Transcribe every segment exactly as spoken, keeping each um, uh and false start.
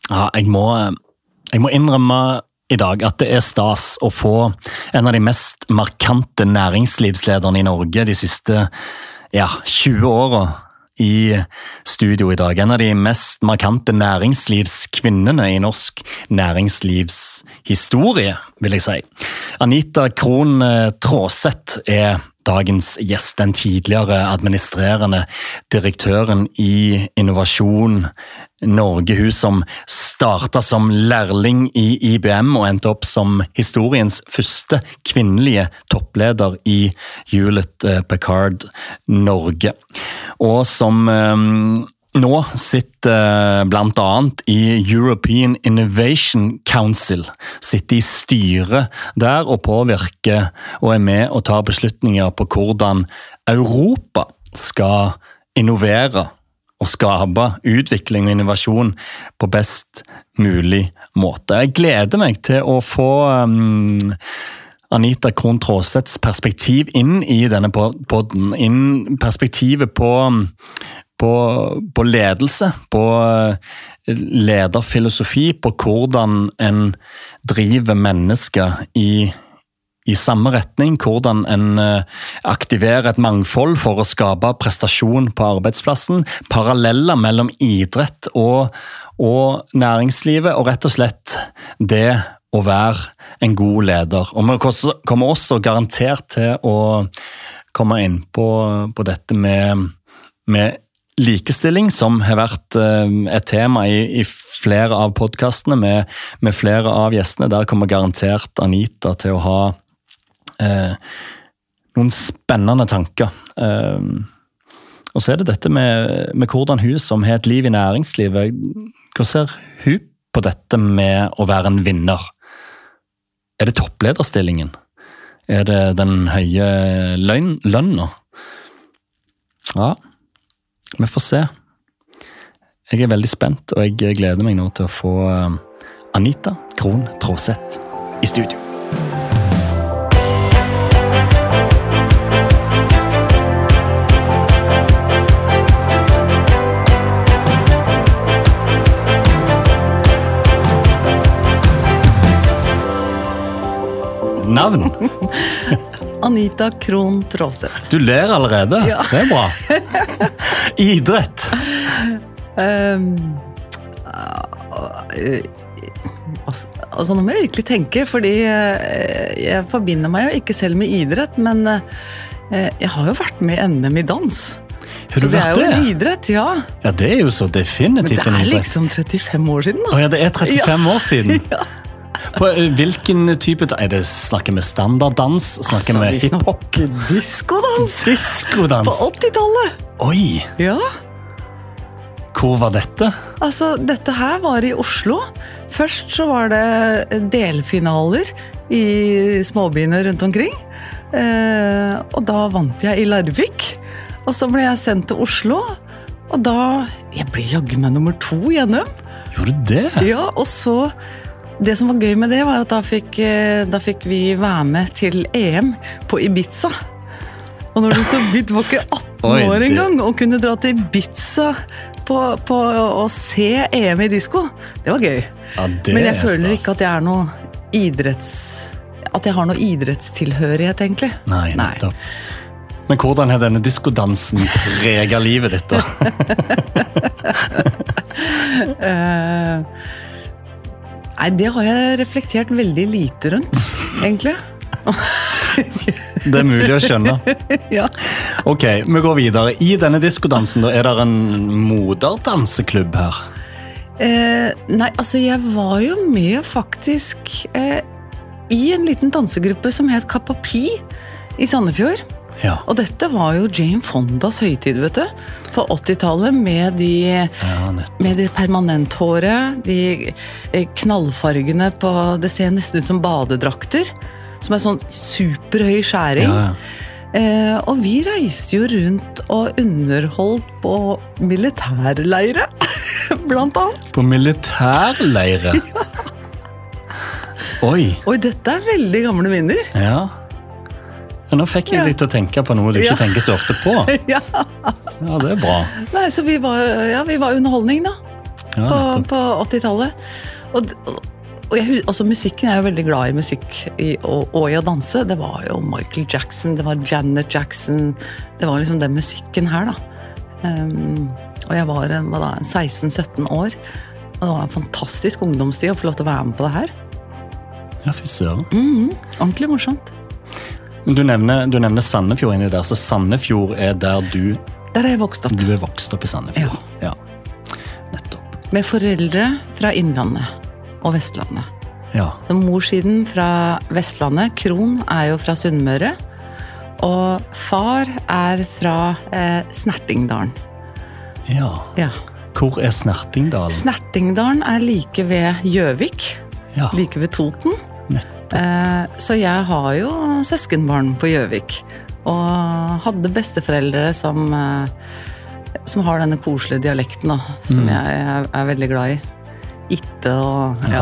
Ja, jeg må, jeg må innrømme i dag at det er stas å få en av de mest markante næringslivslederne i Norge de siste ja, tjue årene i studio i dag. En av de mest markante næringslivskvinnene i norsk næringslivshistorie, vil jeg si. Anita Krohn Traaseth er dagens gjest, den tidligere administrerende direktøren i Innovasjon Norge, hun som startet som lærling i I B M og endte opp som historiens første kvinnelige toppleder i Hewlett Packard Norge. Og som um, nå sitter blant annet i European Innovation Council, sitter i styret der og påvirker og er med og tar beslutninger på hvordan Europa skal innovere og skape utvikling og innovasjon på best mulig måte. Jeg gleder meg til å få um, Anita Krohn Traaseths perspektiv inn i denne podden, inn perspektivet på, på, på ledelse, på lederfilosofi, på hvordan en driver mennesker i i samme retning, hvordan en aktiverer et mangfold for å skape prestasjon på arbeidsplassen, paralleller mellom idrett og, og næringslivet, og rett og slett det å være en god leder. Og vi kommer også garantert til å komme inn på, på dette med, med likestilling, som har vært et tema i, i flere av podcastene med, med flere av gjestene. Der kommer garantert Anita til å ha Eh, noen spennende tanker. Eh, og så er det dette med, med hvordan hun som har et liv i næringslivet, hva ser hun på dette med å være en vinner? Er det topplederstillingen? Er det den høye lønn, lønna? Ja, vi får se. Jeg er veldig spent, og jeg gleder meg nå til å få Anita Krohn Traaseth i studio. Navn? Anita Krohn Traaseth. Du ler allerede. Ja. Det er bra. Idrett? Um, uh, altså, altså, nå må jeg virkelig tenke, fordi uh, jeg forbinder meg jo ikke selv med idrett, men uh, jeg har jo vært med i N M i dans. Har du så det vært er jo det? En idrett, ja. Ja, det er jo så definitivt en idrett. Men det er liksom trettifem år siden, da. Å ja, det er trettifem ja. år siden. Ja. På hvilken type, er det snakker vi standarddans, snakker altså, vi hiphop? Vi snakker diskodans. Diskodans? På åttitallet. Oi! Ja. Hvor var dette? Altså, dette her var i Oslo. Først så var det delfinaler i småbyene rundt omkring. Eh, og da vant jeg i Larvik. Og så ble jeg sendt til Oslo. Og da, jeg ble jaggu meg nummer to gjennom. Gjorde du det? Ja, og så... Det som var gøy med det var at da fikk, da fikk vi være med til E M på Ibiza. Og når du så vidt var ikke atten Oi, år det... en gang, og kunne dra til Ibiza på, på å se E M i disco, det var gøy. Ja, det Men jeg føler stas. ikke at jeg er noe idretts... At jeg har noe idrettstilhørighet, egentlig. Nei, nettopp. Nei. Men hvordan har denne diskodansen preget livet ditt, da? uh, Nei, det har jeg reflektert veldig lite rundt, egentlig. Det er mulig å skjønne. Ja. Ok, vi går videre. I denne diskodansen, da, er det en moderdanseklubb her? Eh, nei, altså jeg var jo med faktisk eh, i en liten dansegruppe som het Kappa Pi i Sandefjord. Ja. Og dette var jo Jane Fondas høytid, vet du, på åttitallet med de, ja, med de permanenthåret, de knallfargene på, det ser nesten ut som badedrakter, som er sånn superhøy skjæring. Ja, ja. Eh, og vi reiste jo rundt og underholdt på militærleire, blant annet. På militærleire? Ja. Oi. Oi, dette er veldig gamle minner. Ja. Ja, nå fikk jeg Ja. deg til å tenke på noe du ikke Ja. tenker så ofte på. Ja. Ja, det er bra. Nei, så vi var, ja, vi var underholdning da. Ja, på, nettopp. på åttitallet. Og, og jeg, også musikken, jeg er jo veldig glad i musikk i, og, og i å danse. Det var jo Michael Jackson, det var Janet Jackson. Det var liksom den musikken her, da. Um, og jeg var hva da, seksten sytten år. Og det var en fantastisk ungdomstid å få lov til å være med på det her. Ja, fy søren. Mm, ordentlig morsomt. Du nevner, du nevner Sandefjord inni der, så Sandefjord er der du... Der er jeg vokst opp. Du er vokst opp i Sandefjord. Ja. ja. Nettopp. Med foreldre fra Innlandet og Vestlandet. Ja. Så morssiden fra Vestlandet, Kron, er jo fra Sunnmøre. Og far er fra eh, Snertingdalen. Ja. Ja. Hvor er Snertingdalen? Snertingdalen er like ved Gjøvik. Ja. Like ved Toten. Nettopp. Eh, så jeg har jo søskenbarn på Gjøvik. Og hadde besteforeldre som, eh, som har denne koselige dialekten, da, som Mm. jeg er, er veldig glad i. Itte og ja.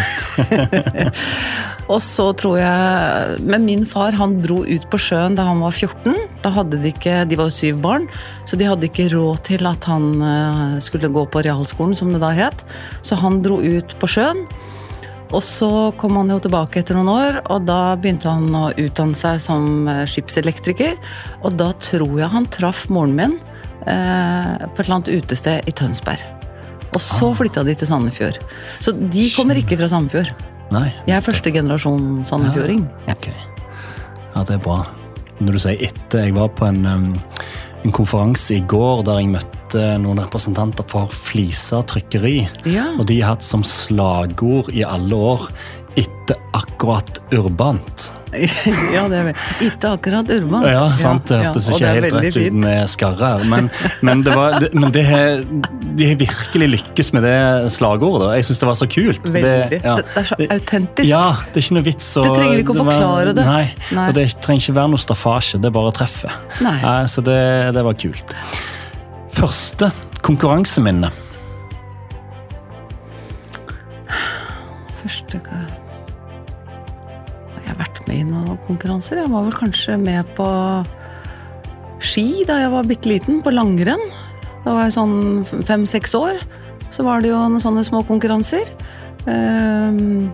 Ja, Og så tror jeg, men min far, han dro ut på sjøen da han var fjorten. Da hadde de ikke, de var jo syv barn, så de hadde ikke råd til at han eh, skulle gå på realskolen, som det da het. Så han dro ut på sjøen. Og så kom han jo tilbake etter noen år, og da begynte han å utdanne seg som eh, skipselektriker. Og da tror jeg han traff moren min eh, på et eller annet utested i Tønsberg. Og så flytta de til Sandefjord. Så de kommer ikke fra Sandefjord. Nei. Jeg er første generasjon sandefjording. Ja. Ok. Ja, det er bra. Når du sier etter, jeg var på en, um, en konferanse i går der jeg møtte noen representanter for Flisa trykkeri. Ja. Og de har hatt som slagord i alle år etter akkurat urbant. Ja, det er vel. Ikke akkurat urbant. Ja, sant. Det hørtes og ikke det er helt veldig rett ut fint. med skarre her. Men, men, det var, det, men det har, de har virkelig lykkes med det slagordet. Jeg synes det var så kult. Veldig. Det, ja. Det, det er så autentisk. Ja, det er ikke noe vits å... Det trenger ikke å var- forklare det. Nei, Nei. og det trenger ikke være noe staffasje, det bare treffer. Nei. Nei, så det, det var kult. Første konkurranseminne. Første gang jeg har vært med i noen konkurranser. Jeg var vel kanskje med på ski da jeg var bitte liten, på langrenn. Da var jeg sånn fem-seks år. Så var det jo noen sånne små konkurranser. Um,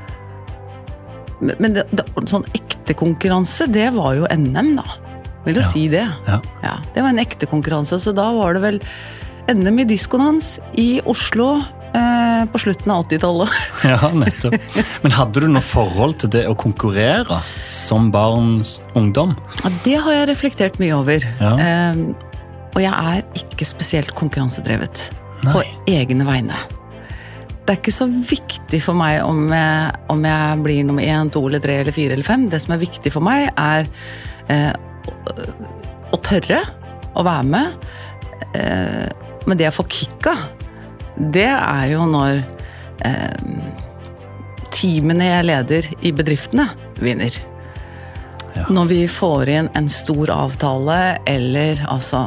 men det, det, sånn ekte konkurranse, det var jo N M da. Vil du Ja. si det? Ja. Ja, det var en ekte konkurranse, så da var det vel N M i diskodans i Oslo eh, på slutten av åttitallet. Ja, nettopp. Men hadde du noe forhold til det å konkurrere som barns ungdom? Ja, det har jeg reflektert mye over. Ja. Eh, og jeg er ikke spesielt konkurransedrevet Nei. på egne vegne. Det er ikke så viktig for meg om jeg, om jeg blir nummer én, to, eller tre, eller fire, eller fem. Det som er viktig for meg er eh, å, å tørre å være med. Eh, men det jeg får kick av, det er jo når eh, teamene jeg leder i bedriftene vinner. Ja. Når vi får inn en stor avtale, eller altså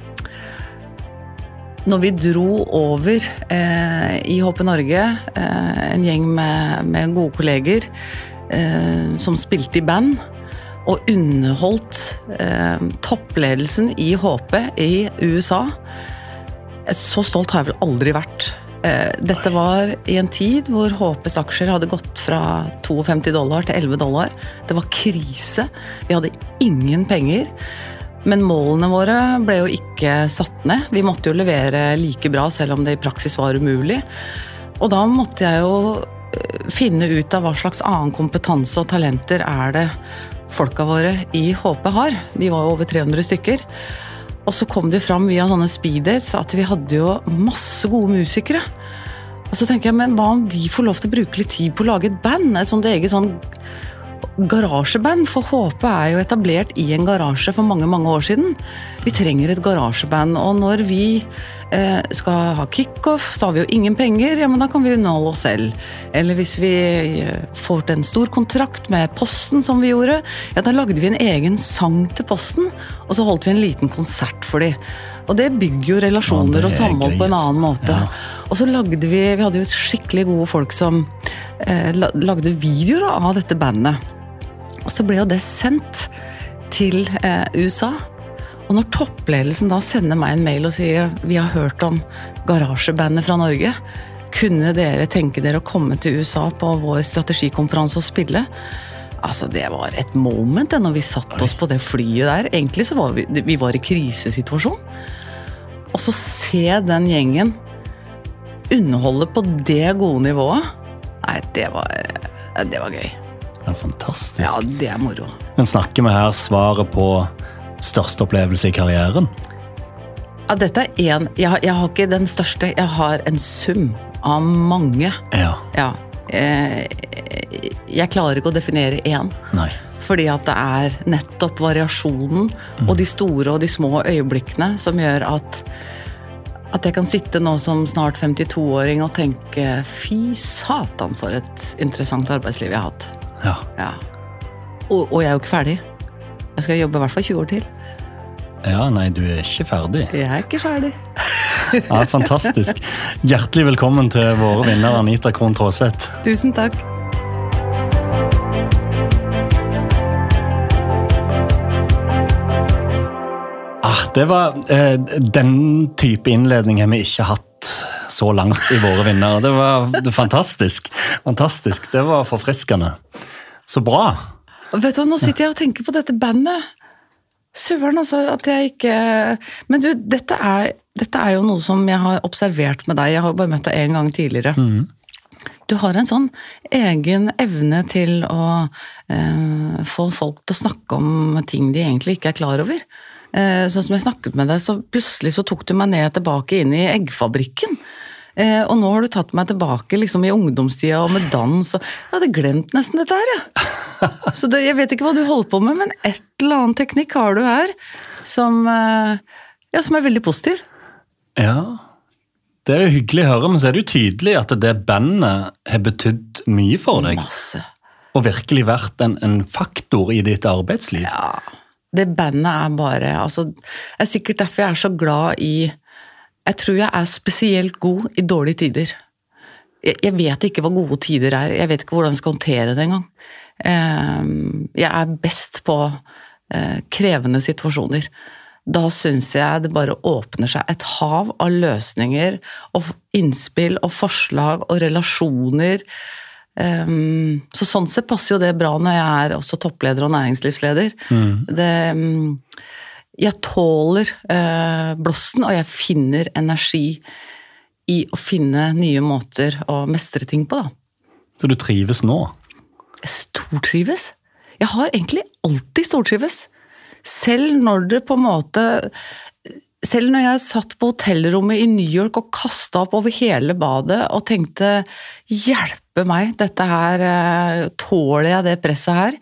Når vi dro over eh, i H P Norge, eh, en gjeng med, med gode kolleger eh, som spilte i band, og underholdt eh, toppledelsen i H P i U S A. Så stolt har jeg vel aldri vært. Eh, dette var i en tid hvor H P's aksjer hadde gått fra femtito dollar til elleve dollar. Det var krise. Vi hadde ingen penger. Men målene våre ble jo ikke satt ned. Vi måtte jo levere like bra, selv om det i praksis var umulig. Og da måtte jeg jo finne ut av hva slags annen kompetanse og talenter er det folka våre i H P har. Vi var jo over tre hundre stykker. Og så kom det fram via sånne speeddates at vi hadde jo masse gode musikere. Og så tenker jeg, men hva om de får lov til å bruke litt tid på å lage et band? Et sånt eget sånn garasjeband, for H P er jo etablert i en garasje for mange, mange år siden. Vi trenger et garasjeband, og når vi eh, skal ha kickoff, så har vi jo ingen penger, ja, men da kan vi underholde oss selv. Eller hvis vi eh, får til en stor kontrakt med Posten, som vi gjorde, ja, da lagde vi en egen sang til Posten, og så holdt vi en liten konsert for dem. Og det bygger jo relasjoner Ja, det og er samhold gøy, på en altså. annen måte. Ja. Og så lagde vi, vi hadde jo skikkelig gode folk som eh, la- lagde videoer av dette bandet. Og så ble jo det sendt til eh, U S A. Og når toppledelsen da sender meg en mail og sier vi har hørt om garasjebandet fra Norge. Kunne dere tenke dere å komme til U S A på vår strategikonferanse og spille? Altså, det var et moment da når vi satt oss på det flyet der. Egentlig så var vi, vi var i krisesituasjon. Og så se den gjengen underholde på det gode nivået. Nei, det var, det var gøy. Det er fantastisk. Ja, det er moro. Men snakker vi her svaret på største opplevelse i karrieren? Ja, dette er en, jeg, jeg har ikke den største, jeg har en sum av mange. Ja. Ja. Eh, jeg klarer ikke å definere en. Nei. Fordi at det er nettopp variasjonen mm. og de store og de små øyeblikkene som gjør at, at jeg kan sitte nå som snart femtito-åring og tenke, fy satan for et interessant arbeidsliv jeg har hatt. Ja. Ja. Og, og jeg er jo ikke ferdig. Jeg skal jobbe i hvert fall tjue år til. Ja, nei, du er ikke ferdig. Jeg er ikke ferdig. Ja, fantastisk. Hjertelig velkommen til våre vinner, Anita Krohn Traaseth. Tusen takk. Ah, det var eh, den type innledning har vi ikke hatt så langt i våre vinnere. Det var det fantastisk. Fantastisk. Det var forfriskende. Så bra. Vet du, nå sitter jeg og tenker på dette bandet. Søren, altså, at jeg ikke... Men du, dette er, dette er jo noe som jeg har observert med deg. Jeg har bare møtt deg en gang tidligere. Mm. Du har en sånn egen evne til å eh, få folk til å snakke om ting de egentlig ikke er klar over. Eh, sånn som jeg snakket med deg, så plutselig så tok du meg ned tilbake inn i eggfabrikken. Eh, og nå har du tatt meg tilbake liksom i ungdomstida og med dans. Og jeg hadde glemt nesten dette her, ja. Så det, jeg vet ikke hva du holder på med, men et eller annet teknikk har du her som, eh, ja, som er veldig positiv. Ja, det er jo hyggelig å høre, men så er det jo tydelig at det bandet har betydd mye for deg. Masse. Og virkelig vært en, en faktor i ditt arbeidsliv. Ja, det bandet er bare, altså, det er sikkert derfor jeg er så glad i, jeg tror jeg er spesielt god i dårlige tider. Jeg, jeg vet ikke hva gode tider er, jeg vet ikke hvordan jeg skal håndtere det engang. Jeg er best på krevende situasjoner. Da synes jeg det bare åpner seg et hav av løsninger og innspill og forslag og relasjoner. Så sånn sett passer jo det bra når jeg er også toppleder og næringslivsleder. Mm. Det, jeg tåler blåsten, og jeg finner energi i å finne nye måter å mestre ting på, da. Så du trives nå? Jeg stortrives. Jeg har egentlig alltid stortrives. Selv når det på en måte... Selv når jeg satt på hotellrommet i New York og kastet opp over hele badet og tenkte, hjelpe meg, dette her, tåler jeg det presset her?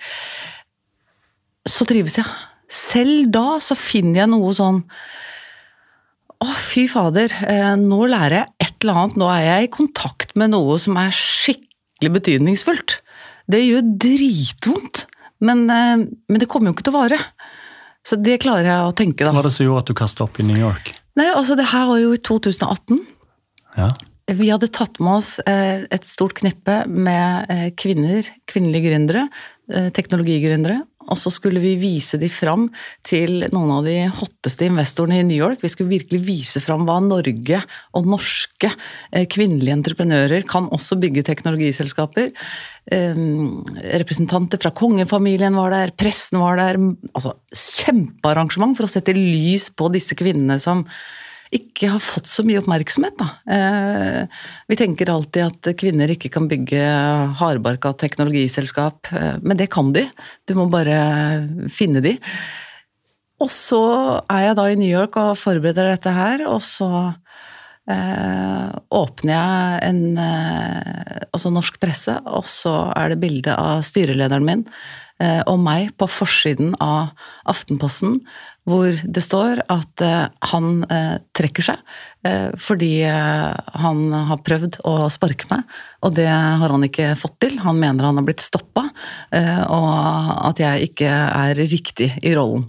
Så trives jeg. Selv da så finner jeg noe sånn, å fy fader, nå lærer jeg et eller annet, nå er jeg i kontakt med noe som er skikkelig betydningsfullt. Det gjør dritvondt, men, men det kommer jo ikke til å vare. Så det klarer jeg å tenke da. Hva var det som gjorde at du kastet opp i New York? Nei, altså det her var jo i to tusen og atten. Ja. Vi hadde tatt med oss et stort knippe med kvinner, kvinnelige gründere, teknologigründere, og så skulle vi vise de fram til noen av de hotteste investorene i New York. Vi skulle virkelig vise fram hva Norge og norske kvinnelige entreprenører kan også bygge teknologiselskaper. Representanter fra kongefamilien var der, pressen var der, altså kjempearrangement for å sette lys på disse kvinnene som ikke har fått så mye oppmerksomhet da. Eh, vi tenker alltid at kvinner ikke kan bygge hardbarka teknologiselskap, eh, men det kan de. Du må bare finne de. Og så er jeg da i New York og forbereder dette her, og så eh, åpner jeg en eh, altså norsk presse, og så er det bilde av styrelederen min eh, og meg på forsiden av Aftenposten, hvor det står at eh, han eh, trekker seg eh, fordi eh, han har prøvd å sparke meg, og det har han ikke fått til. Han mener han har blitt stoppet, eh, og at jeg ikke er riktig i rollen.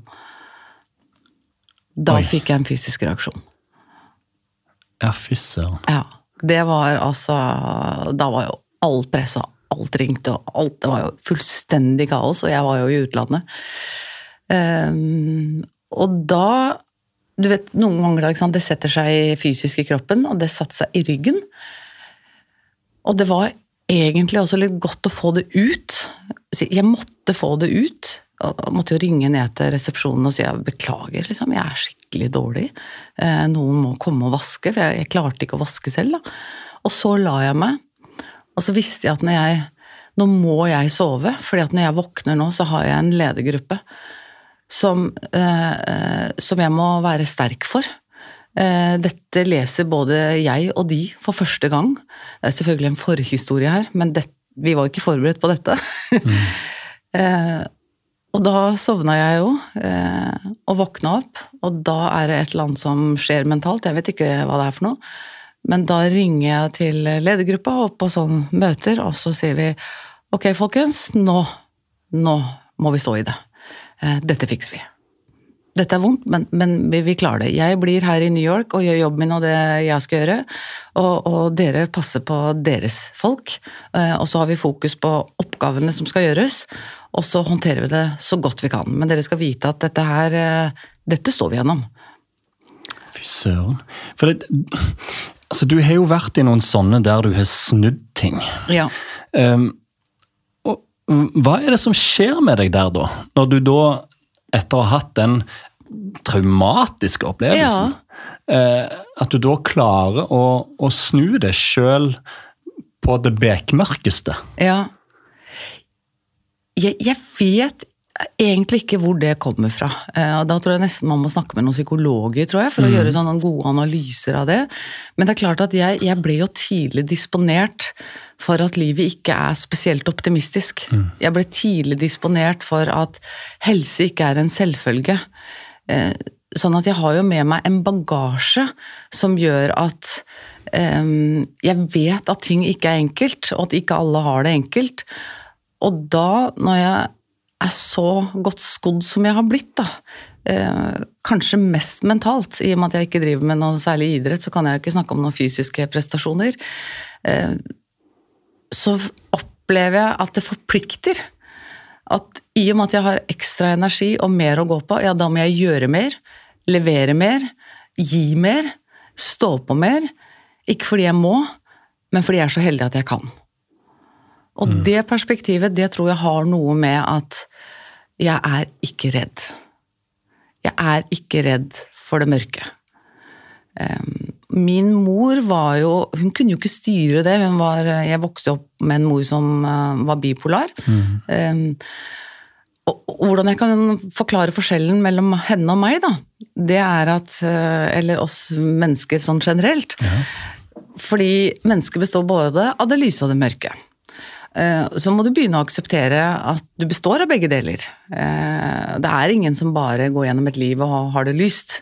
Da Oi. Fikk jeg en fysisk reaksjon. Ja, fysser. Ja, det var altså, da var jo all pressa, alt ringte, og alt, det var jo fullstendig kaos, og jeg var jo i utlandet. Um, og da, du vet, noen ganger ikke sant, det setter seg fysisk i kroppen, og det satte seg i ryggen. Og det var egentlig også litt godt å få det ut. Jeg måtte få det ut. Jeg måtte jo ringe ned til resepsjonen og si jeg beklager, liksom, jeg er skikkelig dårlig. Noen må komme og vaske, for jeg, jeg klarte ikke å vaske selv. Da. Og så la jeg meg, og så visste jeg at når jeg, nå må jeg sove, fordi at når jeg våkner nå, så har jeg en ledergruppe som, eh, som jeg må være sterk for. Eh, dette leser både jeg og de for første gang. Det er selvfølgelig en forhistorie her, men det, vi var ikke forberedt på dette. Mm. eh, og da sovna jeg jo, eh, og våkna opp, og da er det et eller annet som skjer mentalt, jeg vet ikke hva det er for noe, men da ringer jeg til ledergruppa opp på sånne møter, og så sier vi, ok folkens, nå, nå må vi stå i det. Dette fikser vi. Dette er vondt, men, men vi, vi klarer det. Jeg blir her i New York og gjør jobben min og det jeg skal gjøre, og, og dere passer på deres folk, og så har vi fokus på oppgavene som skal gjøres, og så håndterer vi det så godt vi kan. Men dere skal vite at dette her, dette står vi gjennom. Fy søren. For det... Altså, du har jo vært i noen sånne der du har snudd ting. Ja. Um, og hva er det som skjer med deg der da? Når du da, etter å ha hatt den traumatiske opplevelsen, ja. uh, at du da klarer å, å snu det selv på det bekmørkeste? Ja. Jeg, jeg vet egentlig ikke hvor det kommer fra. Og da tror jeg nesten man må snakke med noen psykologer, tror jeg, for å mm. gjøre sånne gode analyser av det. Men det er klart at jeg, jeg ble jo tidlig disponert for at livet ikke er spesielt optimistisk. Mm. Jeg ble tidlig disponert for at helse ikke er en selvfølge. Sånn at jeg har jo med meg en bagasje som gjør at um, jeg vet at ting ikke er enkelt, og at ikke alle har det enkelt. Og da, når jeg er så godt skodd som jeg har blitt, da. Eh, kanskje mest mentalt, i og med at jeg ikke driver med noe særlig idrett, så kan jeg ikke snakke om noen fysiske prestasjoner. Eh, så opplever jeg at det forplikter. At i og med at jeg har ekstra energi og mer å gå på, ja, da må jeg gjøre mer, levere mer, gi mer, stå på mer. Ikke fordi jeg må, men fordi jeg er så heldig at jeg kan. Og mm. det perspektivet, det tror jeg har noe med at jeg er ikke redd. Jeg er ikke redd for det mørke. Min mor var jo, hun kunne jo ikke styre det, hun var, jeg vokste opp med en mor som var bipolar. Mm. Og, og hvordan jeg kan forklare forskjellen mellom henne og meg da, det er at, eller oss mennesker sånn generelt, ja. Fordi mennesker består både av det lyse og det mørke. Så må du begynne å akseptere at du består av begge deler. Det er ingen som bare går gjennom et liv og har det lyst.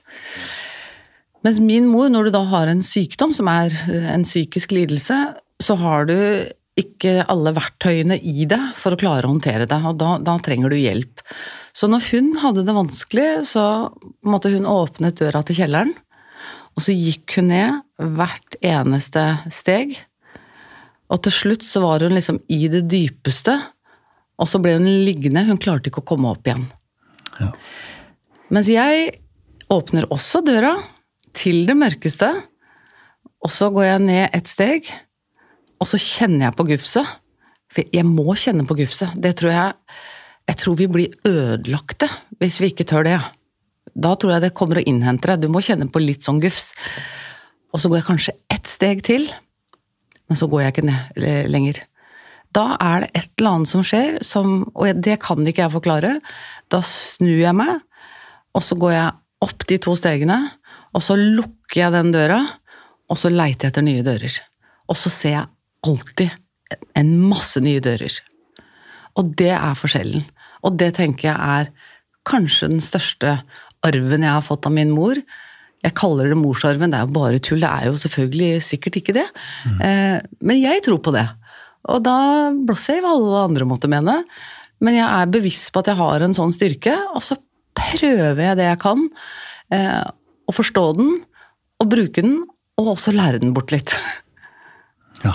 Mens min mor, når du da har en sykdom som er en psykisk lidelse, så har du ikke alle verktøyene i det for å klare å håndtere det, og da, da trenger du hjelp. Så når hun hadde det vanskelig, så måtte hun åpne døra til kjelleren, og så gikk hun ned hvert eneste steg, og til slutt så var hun liksom i det dypeste, og så ble hun liggende, hun klarte ikke å komme opp igjen. Ja. Mens jeg åpner også døra til det mørkeste, og så går jeg ned et steg, og så kjenner jeg på gufset. For jeg må kjenne på gufset. Det tror jeg, jeg tror vi blir ødelagte hvis vi ikke tør det. Da tror jeg det kommer å innhente deg. Du må kjenne på litt sånn gufs. Og så går jeg kanskje ett steg til, men så går jeg ikke ned lenger. Da er det et eller annet som skjer, som, og det kan ikke jeg forklare. Da snur jeg meg, og så går jeg opp de to stegene, og så lukker jeg den døra, og så leiter jeg etter nye dører. Og så ser jeg alltid en masse nye dører. Og det er forskjellen. Og det tenker jeg er kanskje den største arven jeg har fått av min mor. Jeg kaller det morsarven, det er jo bare tull, det er jo selvfølgelig sikkert ikke det. Mm. Eh, men jeg tror på det. Og da blåser jeg hva alle andre måtte mene. Men jeg er bevisst på at jeg har en sånn styrke, og så prøver jeg det jeg kan, eh, å forstå den, og bruke den, og også lære den bort litt. Ja.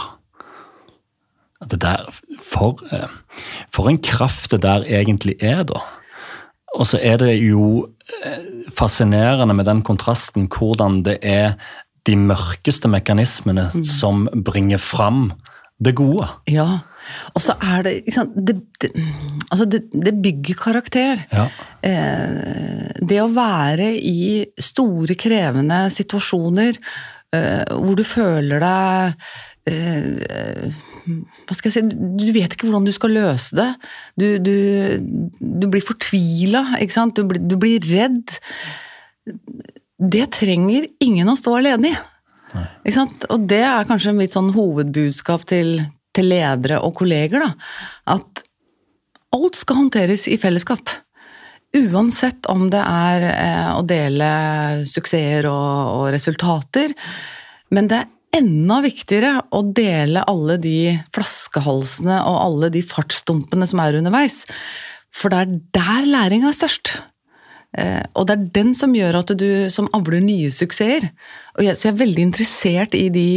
Det der, for, for en kraft det der egentlig er da. Og så er det jo fascinerende med den kontrasten, hvordan det er de mørkeste mekanismene mm. som bringer fram det gode. Ja, og så er det, ikke sant, det, det, altså det, det bygger karakter. Ja. Eh, det å være i store, krevende situasjoner, eh, hvor du føler deg, eh, hva skal jeg si, du vet ikke hvordan du skal løse det. Du, du, du blir fortvilet, ikke sant? Du blir, du blir redd. Det trenger ingen å stå alene i. Nei. Ikke sant? Og det er kanskje mitt sånn hovedbudskap til, til ledere og kolleger, da. At alt skal håndteres i fellesskap. Uansett om det er eh, å dele suksesser og, og resultater. Men det er enda viktigere å dele alle de flaskehalsene og alle de fartsstumpene som er underveis. For det er der læringen er størst. Eh, og det er den som gjør at du som avler nye suksesser. Og jeg, så jeg er veldig interessert i de,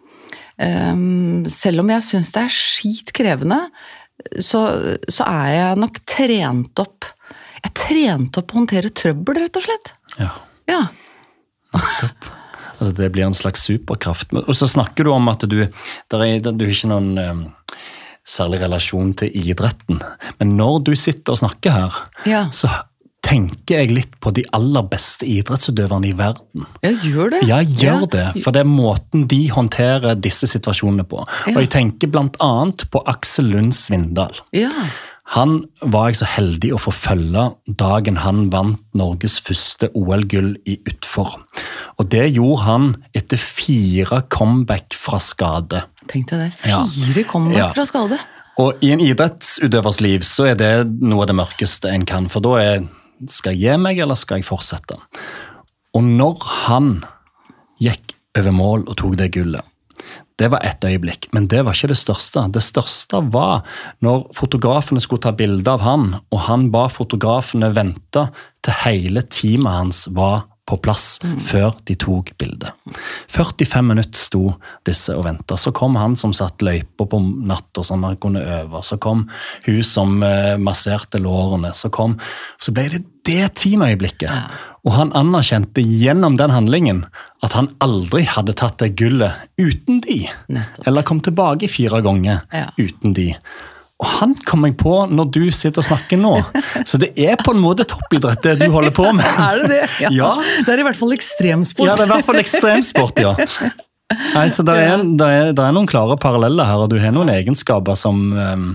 um, selv om jeg synes det er skitkrevende, så, så er jeg nok trent opp. Jeg er trent opp å håndtere trøbbel, rett og slett. Ja. Ja. Topp. Altså det blir en slags superkraft. Og så snakker du om at du, der er, du har ikke noen um, særlig relasjon til idretten. Men når du sitter og snakker her, ja. så tenker jeg litt på de aller beste idrettsutøverne i verden. Jeg gjør det. Jeg gjør ja. det, for det er måten de håndterer disse situasjonene på. Ja. Og jeg tenker blant annet på Aksel Lund Svindal. Ja. Han var jeg så heldig å få følge dagen han vant Norges første O L-gull i utfor. Og det gjorde han etter fire comeback fra skade. Tenkte jeg det, fire ja. comeback ja. fra skade. Og i en idrettsutøvers liv så er det noe av det mørkeste en kan, for da er skal jeg gi meg, eller skal jeg fortsette? Og når han gikk over mål og tok det gullet, det var et øyeblikk, men det var ikke det største. Det største var når fotografene skulle ta bilde av han, og han ba fotografene vente til hele teamet hans var på plass mm. før de tok bildet. førtifem minutter sto disse og ventet. Så kom han som satt løyper på natt og sånn han kunne øve. Så kom hun som uh, masserte lårene. Så, kom, så ble det det teamøyeblikket. Ja. Og han anerkjente gjennom den handlingen at han aldri hadde tatt det gullet uten de. Nettopp. Eller kom tilbake fire ganger ja. uten de. Og han kom jeg på når du sitter og snakker nå. Så det er på en måte toppidrett det du holder på med. Er det det? Ja. ja. Det er i hvert fall ekstremsport. Ja, det er i hvert fall ekstremsport, ja. Nei, så det er, det er, det er noen klare paralleller her, og du har noen egenskaper som um,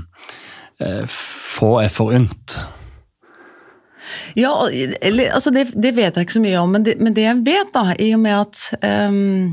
få er forunt. Ja, eller, altså det, det vet jeg ikke så mye om, men det, men det jeg vet da, i og med at... Um,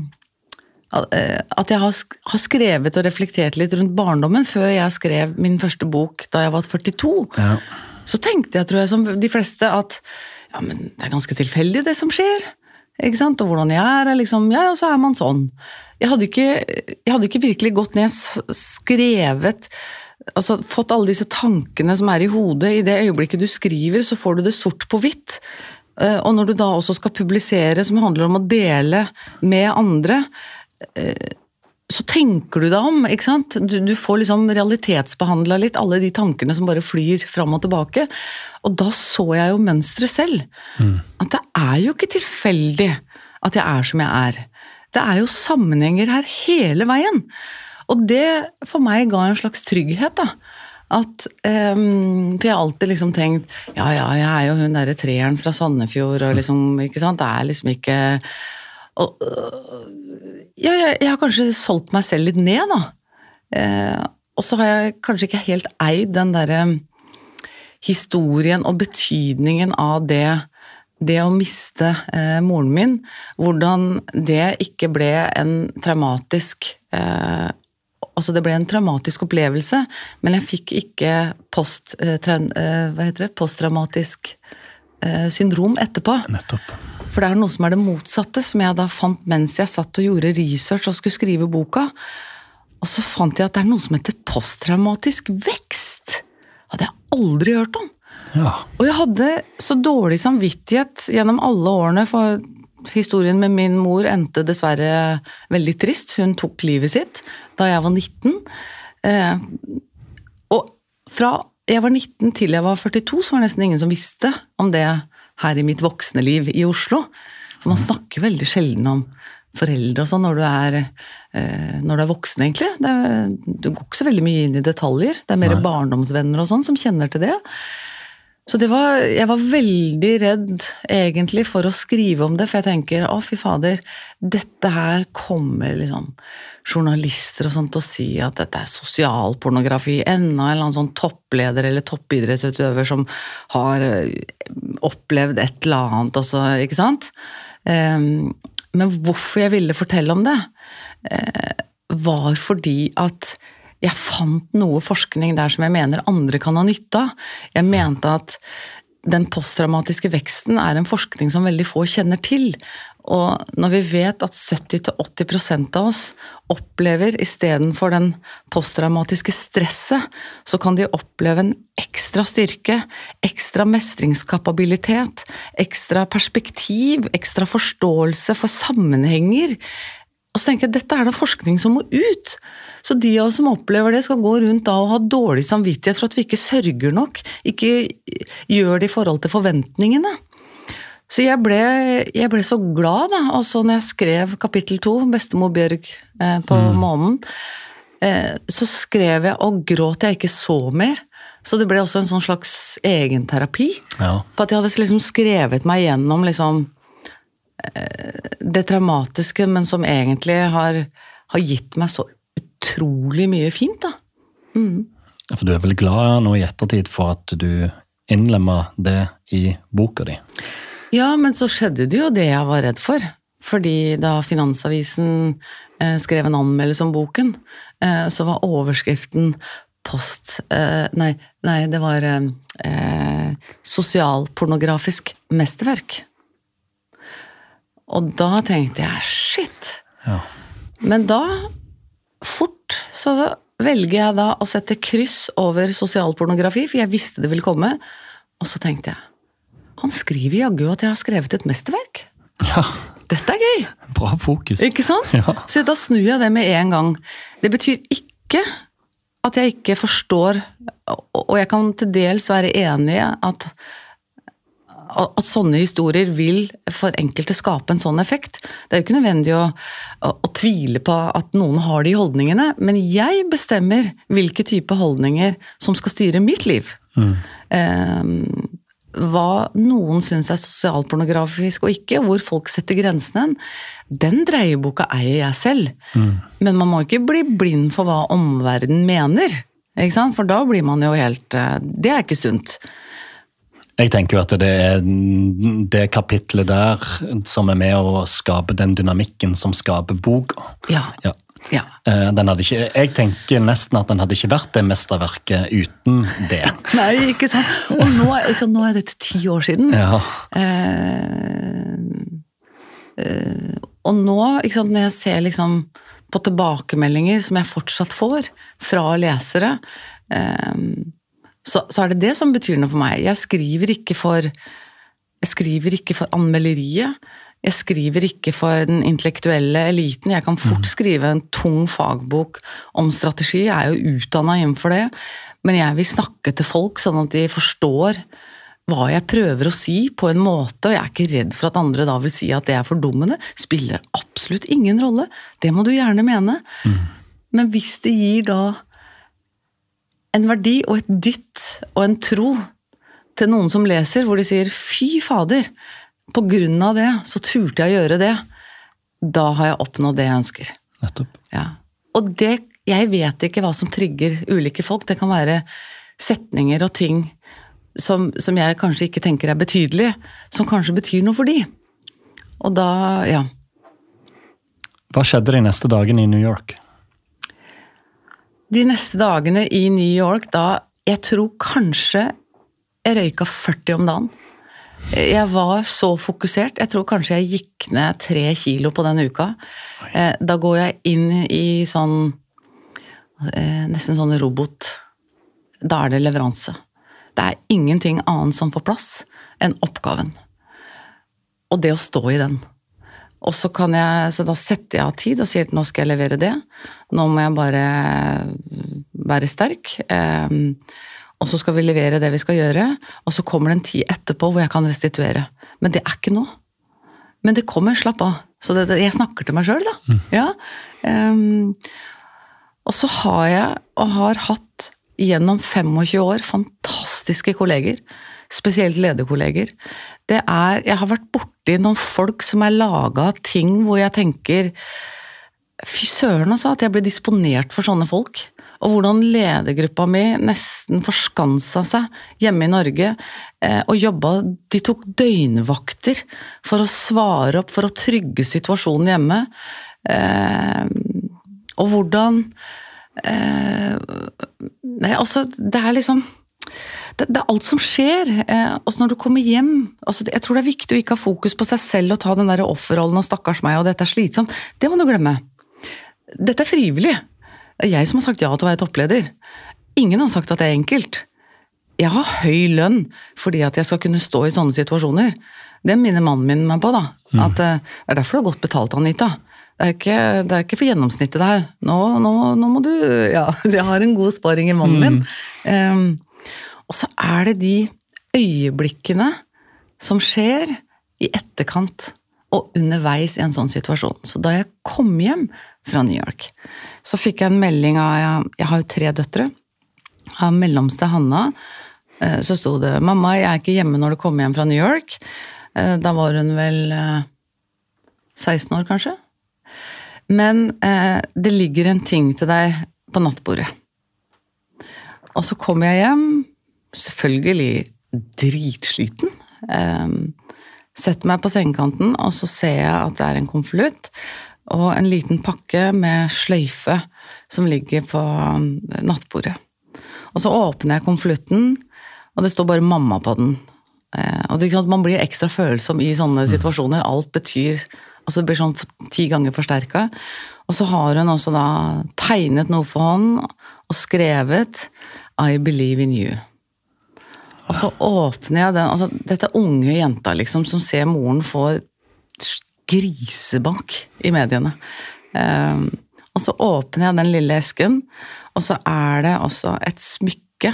at jeg har skrevet og reflektert litt rundt barndommen før jeg skrev min første bok da jeg var førtito. Ja. Så tenkte jeg, tror jeg, som de fleste, at ja, men det er ganske tilfeldig det som skjer. Ikke sant? Og hvordan jeg er, liksom, ja, og så er man sånn. Jeg hadde ikke, jeg hadde ikke virkelig gått ned skrevet, altså fått alle disse tankene som er i hodet. I det øyeblikket du skriver, så får du det sort på hvitt. Og når du da også skal publisere, som handler om å dele med andre, så tenker du deg om, ikke sant? Du, du får liksom realitetsbehandlet litt alle de tankene som bare flyr fram og tilbake, og da så jeg jo mønstret selv. Mm. At det er jo ikke tilfeldig at jeg er som jeg er. Det er jo sammenhenger her hele veien. Og det for meg ga en slags trygghet da. At, um, for jeg har alltid liksom tenkt, ja, ja, jeg er jo hun der treeren fra Sandefjord, og liksom, ikke sant? Det er liksom ikke... Og, ja, jeg, jeg har kanskje solgt meg selv litt ned da. Eh, og så har jeg kanskje ikke helt eid den der historien og betydningen av det, det å miste eh, moren min, hvordan det ikke ble en traumatisk, eh, altså det ble en traumatisk opplevelse, men jeg fikk ikke post, eh, tra, eh, hva heter det? posttraumatisk eh, syndrom etterpå. Nettopp. For det er noe som er det motsatte, som jeg da fant mens jeg satt og gjorde research og skulle skrive boka. Og så fant jeg at det er noe som heter posttraumatisk vekst. Det hadde jeg aldri hørt om. Ja. Og jeg hadde så dårlig samvittighet gjennom alle årene, for historien med min mor endte dessverre veldig trist. Hun tok livet sitt da jeg var nitten. Eh, og fra jeg var nitten til jeg var førtito, så var det nesten ingen som visste om det her i mitt voksne liv i Oslo. For man snakker veldig sjelden om foreldre og sånn når du er, eh, når du er voksen egentlig. Det er, du går ikke så veldig mye inn i detaljer. Det er mer Nei. barndomsvenner og sånn som kjenner til det. Så det var, jeg var veldig redd egentlig for å skrive om det, for jeg tenker, å fy fader, dette her kommer liksom journalister og sånt til å si at dette er sosialpornografi, enda en eller annen sånn toppleder eller toppidrettsutøver som har opplevd et eller annet også, ikke sant? Men hvorfor jeg ville fortelle om det, var fordi at jeg fant noe forskning der som jeg mener andre kan ha nytte av. Jeg mente at den posttraumatiske veksten er en forskning som veldig få kjenner til. Og når vi vet at sytti til åtti prosent av oss opplever i stedet for den posttraumatiske stresset, så kan de oppleve en ekstra styrke, ekstra mestringskapabilitet, ekstra perspektiv, ekstra forståelse for sammenhenger. Og så tenker jeg, dette er da forskning som må ut. Så de av oss som opplever det skal gå rundt da og ha dårlig samvittighet for at vi ikke sørger nok, ikke gjør det i forhold til forventningene. Så jeg ble, jeg ble så glad da, og så når jeg skrev kapittel to, Bestemor Bjørg eh, på mm. månen, eh, så skrev jeg og gråt jeg ikke så mer. Så det ble også en sånn slags egenterapi. Ja. For at jeg hadde liksom skrevet meg gjennom liksom det traumatiske, men som egentlig har, har gitt meg så utrolig mye fint da. Mm. For du er vel glad nå i ettertid for at du innlemmer det i boka di? Ja, men så skjedde det jo det jeg var redd for. Fordi da Finansavisen eh, skrev en anmeldelse om boken, eh, så var overskriften post, eh, nei, nei, det var eh, sosialpornografisk mesterverk. Og da tenkte jeg, shit. Ja. Men da, fort, så velger jeg da å sette kryss over sosialpornografi, for jeg visste det ville komme. Og så tenkte jeg, han skriver jaggu at jeg har skrevet et mesterverk. Ja. Dette er gøy. Bra fokus. Ikke sant? Ja. Så da snur jeg det med en gang. Det betyr ikke at jeg ikke forstår, og jeg kan til dels være enig i at at sånne historier vil for enkelte skape en sånn effekt. Det er jo ikke nødvendig å, å, å tvile på at noen har de holdningene, men jeg bestemmer hvilke type holdninger som skal styre mitt liv. Mm. Eh, hva noen synes er sosialpornografisk og ikke, hvor folk setter grensene, den dreieboka eier jeg selv. Mm. Men man må ikke bli blind for hva omverdenen mener, ikke sant? For da blir man jo helt, det er ikke sunt. Jeg tenker jo at det er det kapitlet der som er med å skape den dynamikken som skaper boka. Ja. Ja. Ja. Den hadde ikke, jeg tenker nesten at den hadde ikke vært det mesterverket uten det. Nei, ikke sant? Og nå, liksom, nå er dette ti år siden. Ja. Eh, eh, og nå, ikke sant, når jeg ser liksom på tilbakemeldinger som jeg fortsatt får fra lesere, eh, Så, så er det det som betyr noe for meg. Jeg skriver ikke for, jeg skriver ikke for anmelderiet. Jeg skriver ikke for den intellektuelle eliten. Jeg kan fort skrive en tung fagbok om strategi. Jeg er jo utdannet innenfor det. Men jeg vil snakke til folk sånn at de forstår hva jeg prøver å si på en måte, og jeg er ikke redd for at andre da vil si at det er fordummende. Spiller absolutt ingen rolle. Det må du gjerne mene. Mm. Men hvis det gir da en verdi og et dytt og en tro til noen som leser, hvor de sier, fy fader, på grunn av det, så turte jeg å gjøre det. Da har jeg oppnådd det jeg ønsker. Nettopp. Ja. Og det, jeg vet ikke hva som trigger ulike folk. Det kan være setninger og ting som, som jeg kanskje ikke tenker er betydelige, som kanskje betyr noe for de. Og da, ja. Hva skjedde de neste dagene i New York? De neste dagene i New York, da, jeg tror kanskje jeg røyka førti om dagen. Jeg var så fokusert, jeg tror kanskje jeg gikk ned tre kilo på den uka. Oi. Da går jeg inn i sånn, nesten sånn robot. Da er det leveranse. Det er ingenting annet som får plass enn oppgaven. Og det å stå i den. Og så kan jeg, så da setter jeg av tid og sier at nå skal jeg levere det. Nå må jeg bare være sterk. og så skal vi levere det vi skal gjøre, og så kommer det en tid etterpå hvor jeg kan restituere. Men det er ikke nå. Men det kommer, slapp av. Så det, det, jeg snakker til meg selv da. Mm. Ja. Um, og så har jeg, og har hatt gjennom tjuefem år, fantastiske kolleger, spesielt lederkolleger. Det er, jeg har vært borti noen folk som er laget ting hvor jeg tenker, fy søren altså, at jeg blir disponert for sånne folk. Og hvordan ledergruppa mi nesten forskansa seg hjemme i Norge, eh, og jobbet, de tok døgnvakter for å svare opp, for å trygge situasjonen hjemme. Eh, og hvordan... Eh, nei, altså, det er liksom... Det, det er alt som skjer, eh, også når du kommer hjem. Altså, jeg tror det er viktig å ikke ha fokus på seg selv og ta den der offerrollen og stakkars meg, og dette er slitsomt. Det må du glemme. Dette er frivillig. Det er jeg som har sagt ja til å være toppleder. Ingen har sagt at det er enkelt. Jeg har høy lønn fordi at jeg skal kunne stå i sånne situasjoner. Det minner mannen min meg på da. Mm. At det er derfor du har godt betalt, Anita. Det er ikke, det er ikke for gjennomsnittet det her. Nå, nå, nå må du... Ja, jeg har en god sparing i mannen min. Mm. Um, og så er det de øyeblikkene som skjer i etterkant og underveis i en sånn situasjon. Så da jeg kom hjem fra New York, så fikk jeg en melding av, jeg, jeg har jo tre døtre, av mellomste Hanna, så stod det, mamma, jeg er ikke hjemme når du kommer hjem fra New York. Da var hun vel seksten år kanskje. Men det ligger en ting til deg på nattbordet. Og så kommer jeg hjem, selvfølgelig dritsliten, setter meg på sengekanten, og så ser jeg at det er en konvolutt, og en liten pakke med sløyfe som ligger på nattbordet. Og så åpner jeg konvolutten, og det står bare mamma på den. Og det, man blir ekstra følsom i sånne situasjoner, alt betyr, altså det blir sånn ti ganger forsterket. Og så har hun også da tegnet noe for hånd, og skrevet I believe in you. Og så åpner jeg den, altså dette unge jenta liksom, som ser moren få grisebank i mediene. Um, og så åpner jeg den lille esken, og så er det også et smykke,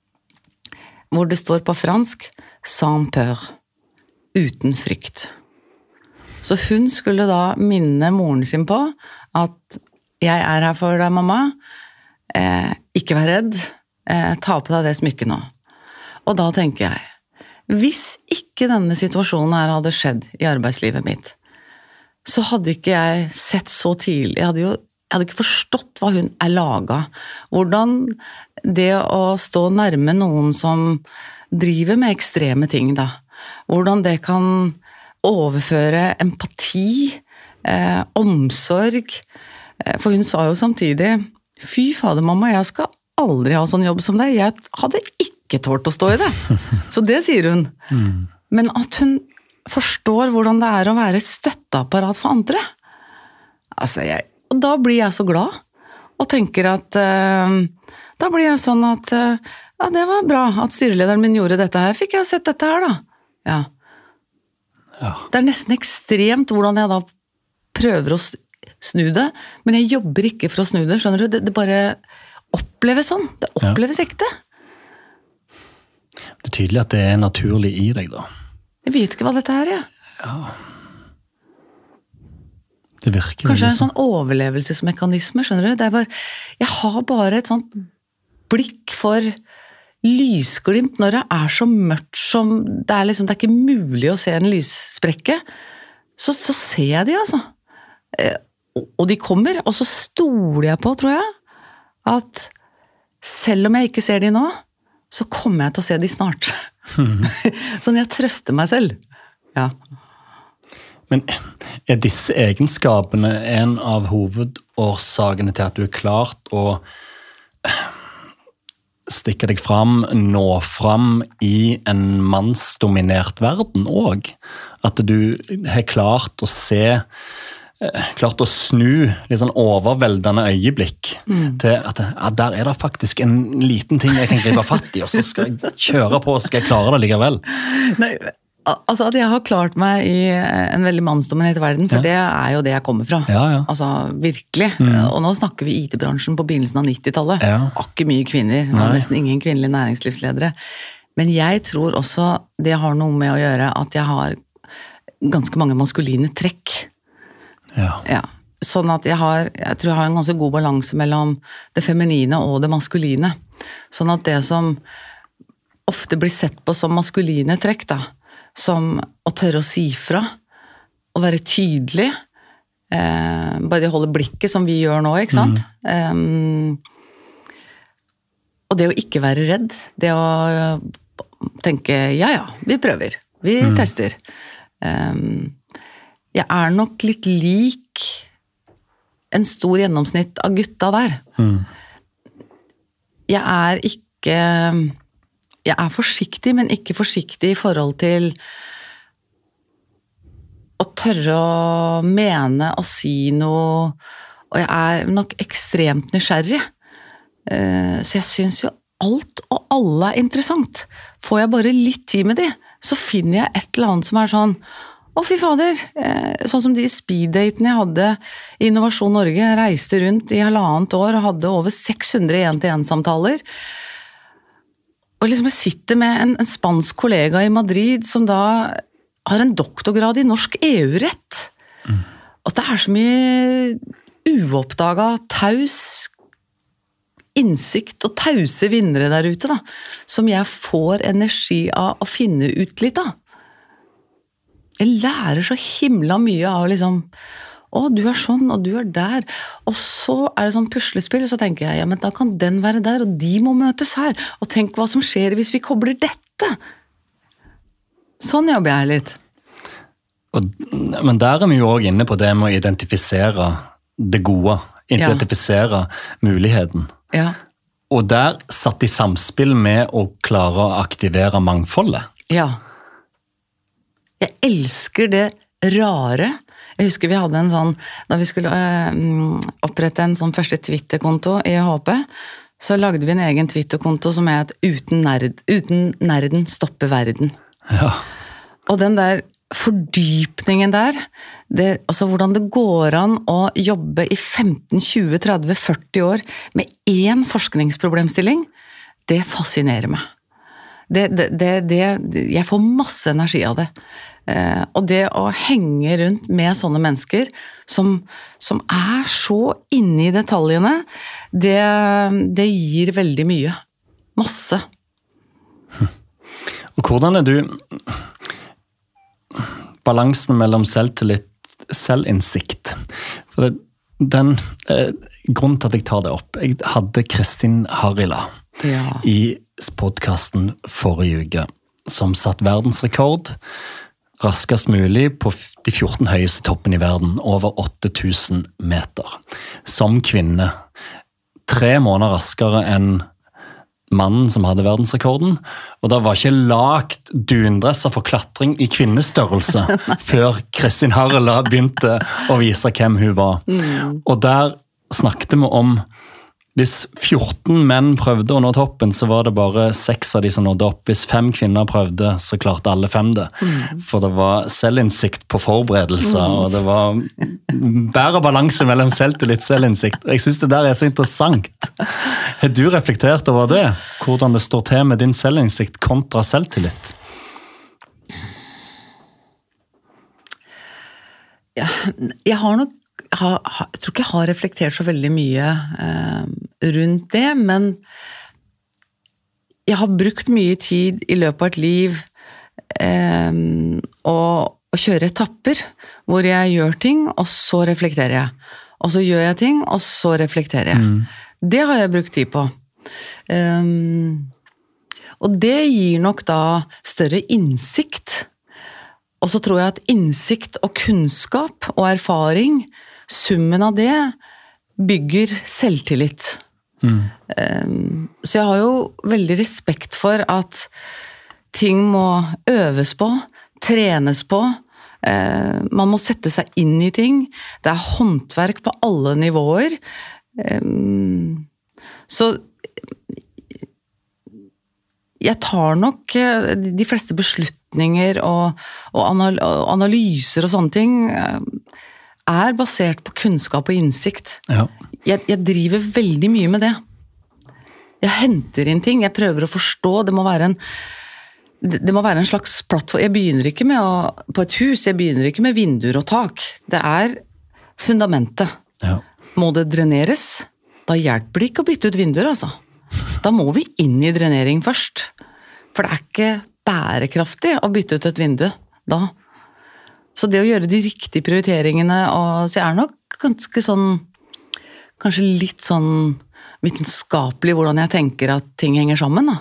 hvor det står på fransk, sans peur, uten frykt. Så hun skulle da minne moren sin på, at jeg er her for deg, mamma, eh, ikke vær redd, eh, ta på deg det smykket nå. Og da tenker jeg, hvis ikke denne situasjonen her hadde skjedd i arbeidslivet mitt, så hadde ikke jeg sett så tidlig, jeg hadde jo jeg hadde ikke forstått hva hun er laget. Hvordan det å stå nærme noen som driver med ekstreme ting da, hvordan det kan overføre empati, eh, omsorg, eh, for hun sa jo samtidig, fy fader mamma, jeg skal aldri ha sånn jobb som deg, jeg hadde ikke tålt å stå i det. Så det sier hun. Mm. Men at hun forstår hvordan det er å være et støtteapparat for andre. Altså, jeg, og da blir jeg så glad, og tenker at, uh, da blir jeg sånn at, uh, ja, det var bra at styrelederen min gjorde dette her, fikk jeg sett dette her da? Ja. Ja. Det er nesten ekstremt hvordan jeg da prøver å snu det, men jeg jobber ikke for å snu det, skjønner du? Det, det bare oppleves sånn, det oppleves ja. Ekte. Det er tydelig at det er naturlig i deg da. Jeg vet ikke hva dette er, ja. Ja. Det virker kanskje en sånn overlevelsesmekanisme, skjønner du? Det er bare, jeg har bare et sånt blikk for lysglimt når det er så mørkt som, det er liksom, det er ikke mulig å se en lyssprekke, så, så ser jeg de altså. Og de kommer, og så stoler jeg på, tror jeg, at selv om jeg ikke ser de nå, så kommer jeg til å se de snart. Mm. Sånn jeg trøster meg selv. Ja. Men er disse egenskapene en av hovedårsakene til at du er klart å stikke deg fram, nå fram i en mannsdominert verden også? At du har klart å se, klart å snu litt sånn overveldende øyeblikk mm. til at ja, der er det faktisk en liten ting jeg kan gripe fatt i, og så skal jeg kjøre på, og så skal jeg klare det likevel. Nei, Altså at jeg har klart meg i en veldig mannsdominert verden, for ja. Det er jo det jeg kommer fra. Ja, ja. Altså virkelig. Mm. Og nå snakker vi I T-bransjen på begynnelsen av nittitallet. Ja. Ikke mye kvinner, nå er nesten ingen kvinnelige næringslivsledere. Men jeg tror også det har noe med å gjøre at jeg har ganske mange maskuline trekk. Ja. Ja. Sånn at jeg har, jeg tror jeg har en ganske god balanse mellom det feminine og det maskuline. Sånn at det som ofte blir sett på som maskuline trekk, da, som å tørre å si fra, å være tydelig, eh, bare det holde blikket som vi gjør nå, ikke sant? Mm. Um, og det å ikke være redd, det å tenke, ja ja, vi prøver, vi mm. tester. Um, jeg er nok litt lik en stor gjennomsnitt av gutta der. Mm. Jeg er ikke... Jeg er forsiktig, men ikke forsiktig I forhold til å tørre å mene og si noe, og jeg er nok ekstremt nysgjerrig. Så jeg synes jo alt og alle er interessant. Får jeg bare litt tid med de, så finner jeg et eller annet som er sånn, å fy fader, sånn som de speeddatene jeg hadde I Innovasjon Norge, jeg reiste rundt I halvannet år og hadde over seks hundre en-til-en-samtaler, og liksom jeg sitter med en, en spansk kollega I Madrid som da har en doktorgrad I norsk EU-rett. Mm. Og det er så mye uoppdaget taus innsikt og tause vinnere der ute da, som jeg får energi av å finne ut litt av. Jeg lærer så himla mye av liksom, å, du er sånn, og du er der. Og så er det sånn puslespill, og så tenker jeg, ja, men da kan den være der, og de må møtes her. Og tenk hva som skjer hvis vi kobler dette. Sånn jobber jeg litt. Og, men der er vi jo også inne på det med å identifisere det gode. Identifisere ja. Muligheten. Ja. Og der satt I samspill med å klare å aktivere mangfoldet. Ja. Jeg elsker det rare. Jeg husker vi hadde en sånn, da vi skulle øh, opprette en sånn første Twitter-konto I H P, så lagde vi en egen Twitter-konto som het uten, nerd, uten nerden stopper verden. Ja. Og den der fordypningen der, det, altså hvordan det går an å jobbe I femten, tjue, tretti, førti år med én forskningsproblemstilling, det fascinerer meg. Det, det, det, det, jeg får masse energi av det. Eh, og det å henge rundt med sånne mennesker som, som er så inne I detaljene, det, det gir veldig mye. Masse. Og hvordan er du balansen mellom selvtillit, selvinnsikt? For det, den eh, grunnen til at jeg tar det opp, jeg hadde Kristin Harila ja. I podcasten forrige uke, som satt verdensrekord raskest mulig på de fjorten høyeste toppen I verden, over åtte tusen meter. Som kvinne. Tre måneder raskere enn mannen som hadde verdensrekorden, og da var ikke lagt dundresser for klatring I kvinnestørrelse før Kristin Harila begynte å vise hvem hun var. Mm. Og der snakket vi om hvis fjorten menn prøvde å nå toppen, så var det bare seks av de som nådde opp. Hvis fem kvinner prøvde, så klarte alle fem det. Mm. For det var selvinnsikt på forberedelser, mm. og det var bedre balanse mellom selvtillit og selvinnsikt. Jeg synes det der er så interessant. Har du reflektert over det? Hvordan det står til med din selvinnsikt kontra selvtillit? Ja, jeg har nok Jeg, har, jeg tror ikke jeg har reflektert så veldig mye eh, rundt det, men jeg har brukt mye tid I løpet av et liv eh, å, å kjøre etapper, hvor jeg gjør ting, og så reflekterer jeg. Og så gjør jeg ting, og så reflekterer jeg. Mm. Det har jeg brukt tid på. Um, og det gir nok da større innsikt. Og så tror jeg at innsikt og kunnskap og erfaring, summen av det bygger selvtillit. Mm. Um, så jeg har jo veldig respekt for at ting må øves på, trenes på, uh, man må sette seg inn I ting, det er håndverk på alle nivåer. Um, så jeg tar nok de fleste beslutninger og, og analyser og sånne ting er basert på kunnskap og innsikt. Ja. Jeg, jeg driver veldig mye med det. Jeg henter inn ting, jeg prøver å forstå, det må være en, det må være en slags plattform. Jeg begynner ikke med å, på et hus, jeg begynner ikke med vinduer og tak. Det er fundamentet. Ja. Må det dreneres? Da hjelper det ikke å bytte ut vinduer, altså. Da må vi inn i drenering først. For det er ikke bærekraftig å bytte ut et vindu da. Så det å gjøre de riktige prioriteringene, og så er det nok ganske sånn, kanskje litt sånn vitenskapelig hvordan jeg tenker at ting henger sammen. Da.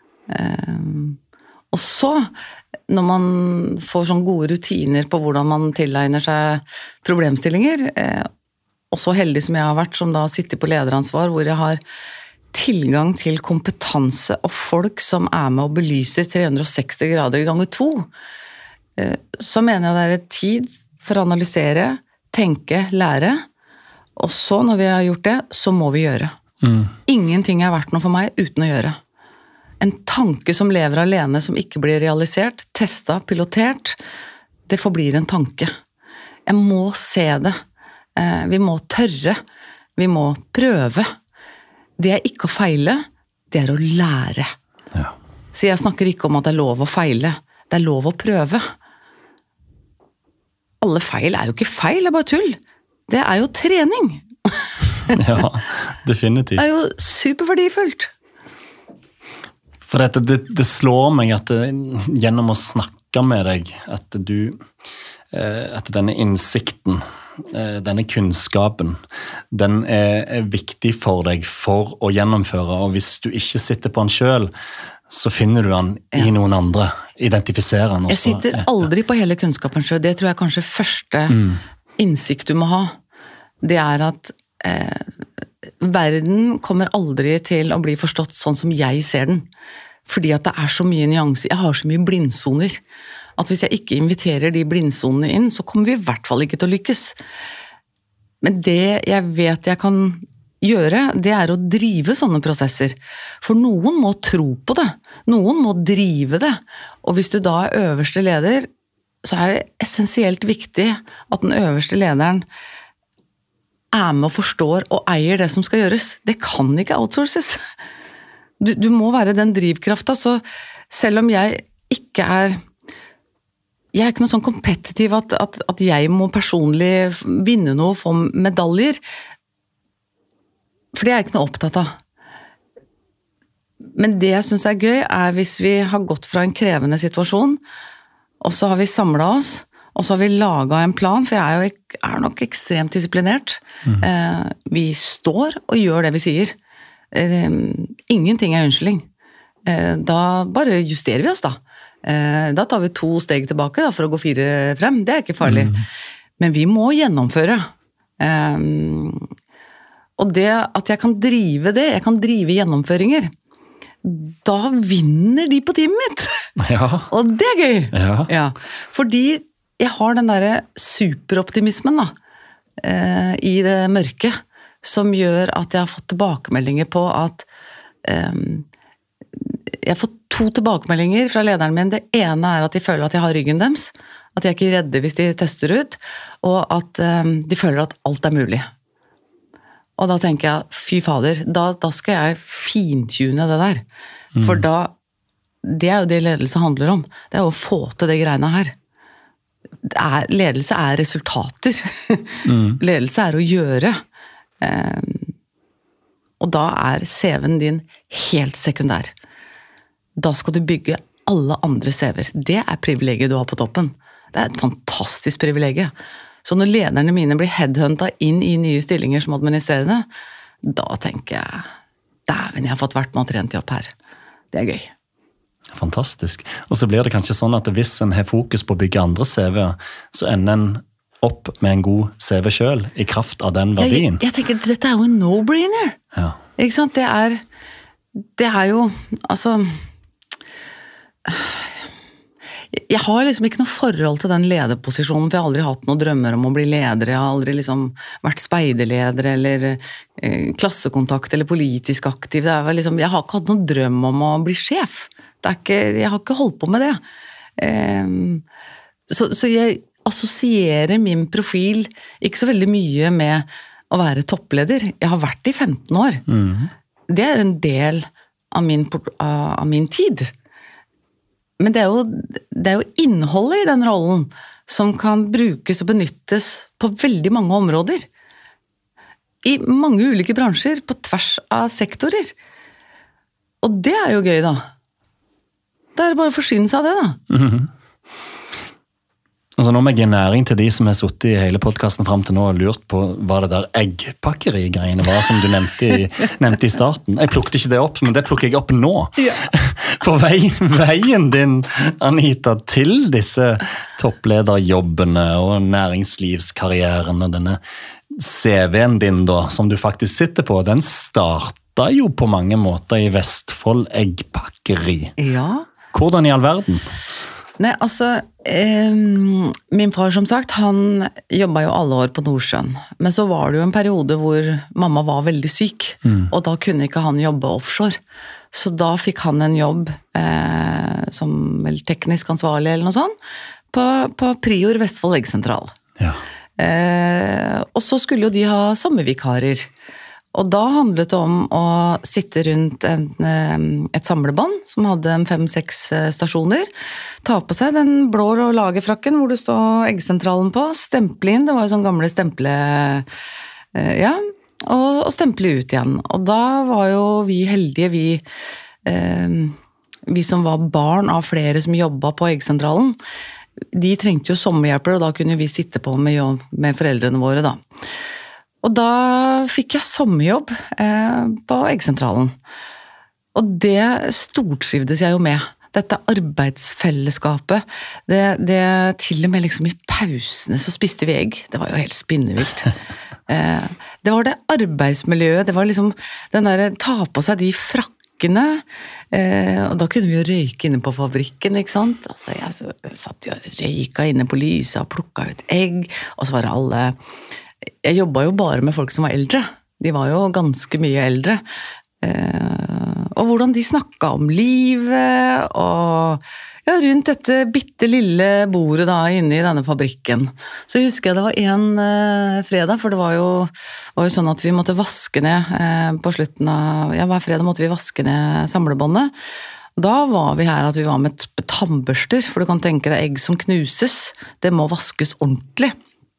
Eh, og så, når man får sånn gode rutiner på hvordan man tilegner seg problemstillinger, eh, og så heldig som jeg har vært, som da sitter på lederansvar, hvor jeg har tilgang til kompetanse og folk som er med og belyser tre hundre og seksti grader ganger to, så mener jeg det er et tid for å analysere, tenke, lære, og så når vi har gjort det, så må vi gjøre. Mm. Ingenting er verdt noe for meg uten å gjøre. En tanke som lever alene, som ikke blir realisert, testet, pilotert, det forblir en tanke. Jeg må se det. Vi må tørre. Vi må prøve. Det er ikke å feile, det er å lære. Ja. Så jeg snakker ikke om at det er lov å feile, det er lov å prøve. Alle feil er jo ikke feil, det er bare tull. Det er jo trening. Ja, definitivt. Det er jo superverdifullt. For dette, det, det slår meg at det, gjennom å snakke med deg, at du, at denne innsikten, denne kunnskapen, den er viktig for deg for å gjennomføre, og hvis du ikke sitter på den selv, så finner du den i ja. Noen andre, identifiserer den også. Jeg sitter aldri på hele kunnskapen selv, det tror jeg kanskje første mm. innsikt du må ha, det er at eh, verden kommer aldri til å bli forstått sånn som jeg ser den, fordi at det er så mye nyanser, jeg har så mye blindsoner, at hvis jeg ikke inviterer de blindsonene inn, så kommer vi i hvert fall ikke til å lykkes. Men det jeg vet jeg kan gjøre, det er å drive sånne prosesser. For noen må tro på det. Noen må drive det. Og hvis du da er øverste leder, så er det essensielt viktig at den øverste lederen er med og forstår og eier det som skal gjøres. Det kan ikke outsources. Du, du må være den drivkrafta, så selv om jeg ikke er Jeg er ikke noe sånn kompetitiv at, at, at jeg må personlig vinne noe, få medaljer. For det er jeg ikke noe opptatt av. Men det jeg synes er gøy, er hvis vi har gått fra en krevende situasjon, og så har vi samlet oss, og så har vi laget en plan, for jeg er jo er nok ekstremt disiplinert. Mm. Eh, vi står og gjør det vi sier. Eh, ingenting er unnskyldning. Eh, da bare justerer vi oss da. Da tar vi to steg tilbake da, for å gå fire frem. Det er ikke farlig. Mm. Men vi må gjennomføre. Um, og det at jeg kan drive det, jeg kan drive gjennomføringer, da vinner de på teamet mitt. Ja. Og det er gøy. Ja. Ja. Fordi jeg har den der superoptimismen da, uh, i det mørke, som gjør at jeg har fått tilbakemeldinger på at um, jeg har fått to tilbakemeldinger fra lederen min. Det ene er at de føler at jeg har ryggen deres, at jeg er ikke redde hvis de tester ut, og at um, de føler at alt er mulig. Og da tenker jeg, fy fader, da, da skal jeg fintune det der. Mm. For da, det er jo det ledelse handler om. Det er jo å få til det greiene her. Det er, ledelse er resultater. Mm. Ledelse er å gjøre. Um, og da er C V-en din helt sekundær. Da skal du bygge alle andre C V-er. Det er privilegiet du har på toppen. Det er et fantastisk privilegium. Så når lederne mine blir headhuntet inn i nye stillinger som administrerende, da tenker jeg, dæven, jeg har fått vært med og trent jobb her. Det er gøy. Fantastisk. Og så blir det kanskje sånn at hvis en har fokus på å bygge andre C V-er, så ender en opp med en god C V selv, i kraft av den verdien. Jeg, jeg tenker, dette er jo en no-brainer. Ja. Ikke sant? Det er, det er jo, altså... Jeg har liksom ikke noe forhold til den lederposisjonen, for jeg har aldri hatt noen drømmer om å bli leder, jeg har aldri liksom vært speiderleder, eller eh, klassekontakt, eller politisk aktiv, det er vel liksom, jeg har ikke hatt noen drøm om å bli sjef. Det er ikke, jeg har ikke holdt på med det. Um, så, så jeg assosierer min profil ikke så veldig mye med å være toppleder. Jeg har vært det i femten år. Mm. Det er en del av min, av min tid. Men det er, jo, det er jo innholdet i den rollen som kan brukes og benyttes på veldig mange områder. I mange ulike bransjer, på tvers av sektorer. Og det er jo gøy, da. Det er bare å forsyne seg av det, da. Mm-hmm. Altså, nå må jeg gi næring til de som har suttet i hele podcasten frem til nå og lurt på hva det der eggpakkeri-greiene var som du nevnte i, nevnte i starten. Jeg plukket ikke det opp, men det plukker jeg opp nå. Ja. For vei, veien din, Anita, til disse topplederjobbene og næringslivskarrieren og denne C V-en din da, som du faktisk sitter på, den startet jo på mange måter i Vestfold eggpakkeri. Ja. Hvordan i all verden? Nei, altså, eh, min far som sagt, han jobbet jo alle år på Nordsjøen. Men så var det jo en periode hvor mamma var veldig syk, mm. og da kunne ikke han jobbe offshore. Så da fikk han en jobb eh, som vel teknisk ansvarlig eller noe sånt, på, på Prior Vestfold Eggsentral. Ja. Eh, og så skulle jo de ha sommervikarer. Og da handlet det om å sitte rundt en, et samlebånd som hadde fem-seks stasjoner, ta på seg den blå og lagerfrakken hvor det står eggsentralen på, stemple inn, det var jo sånn gamle stemple, ja, og, og stemple ut igjen. Og da var jo vi heldige, vi, eh, vi som var barn av flere som jobbet på eggsentralen, de trengte jo sommerhjelper, og da kunne vi sitte på med, med foreldrene våre da. Og da fikk jeg sommerjobb eh, på eggsentralen. Og det stortrivdes jeg jo med. Dette arbeidsfellesskapet. Det, det til og med liksom i pausene så spiste vi egg. Det var jo helt spinnevilt. Eh, det var det arbeidsmiljøet, det var liksom den der, ta på seg de frakkene, eh, og da kunne vi jo røyke inne på fabrikken, ikke sant? Altså jeg, så, jeg satt jo og røyka inne på lyset og plukket ut egg, og så var det alle... Jeg jobbet jo bare med folk som var eldre. De var jo ganske mye eldre. Eh, og hvordan de snakket om livet, og ja, rundt dette bitte lille bordet da, inne i denne fabrikken. Så husker jeg det var en eh, fredag, for det var jo, var jo sånn at vi måtte vaske ned eh, på slutten av, ja, hver fredag måtte vi vaske ned samlebåndet. Da var vi her at vi var med tannbørster, for du kan tenke deg egg som knuses. Det må vaskes ordentlig.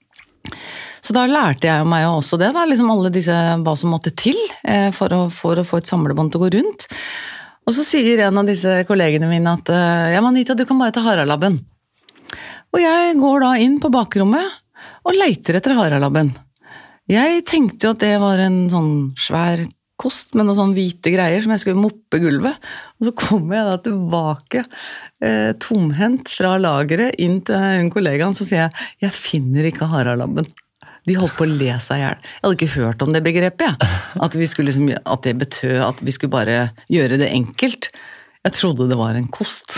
Så da lærte jeg meg jo også det, da, liksom alle disse, hva som måtte til eh, for, å, for å få et samlebånd til å gå rundt. Og så sier en av disse kollegene mine at ja, Anita, du kan bare ta haralabben. Og jeg går da inn på bakrommet og leiter etter haralabben. Jeg tenkte jo at det var en sånn svær kost med noen sånne hvite greier som jeg skulle moppe gulvet. Og så kommer jeg da tilbake eh, tomhendt fra lageret inn til en kollegaen, så sier jeg, jeg finner ikke haralabben. De holdt på å le seg ihjel. Jeg hadde ikke hørt om det begrepet, ja. At, vi skulle liksom, at det betød at vi skulle bare gjøre det enkelt. Jeg trodde det var en kost.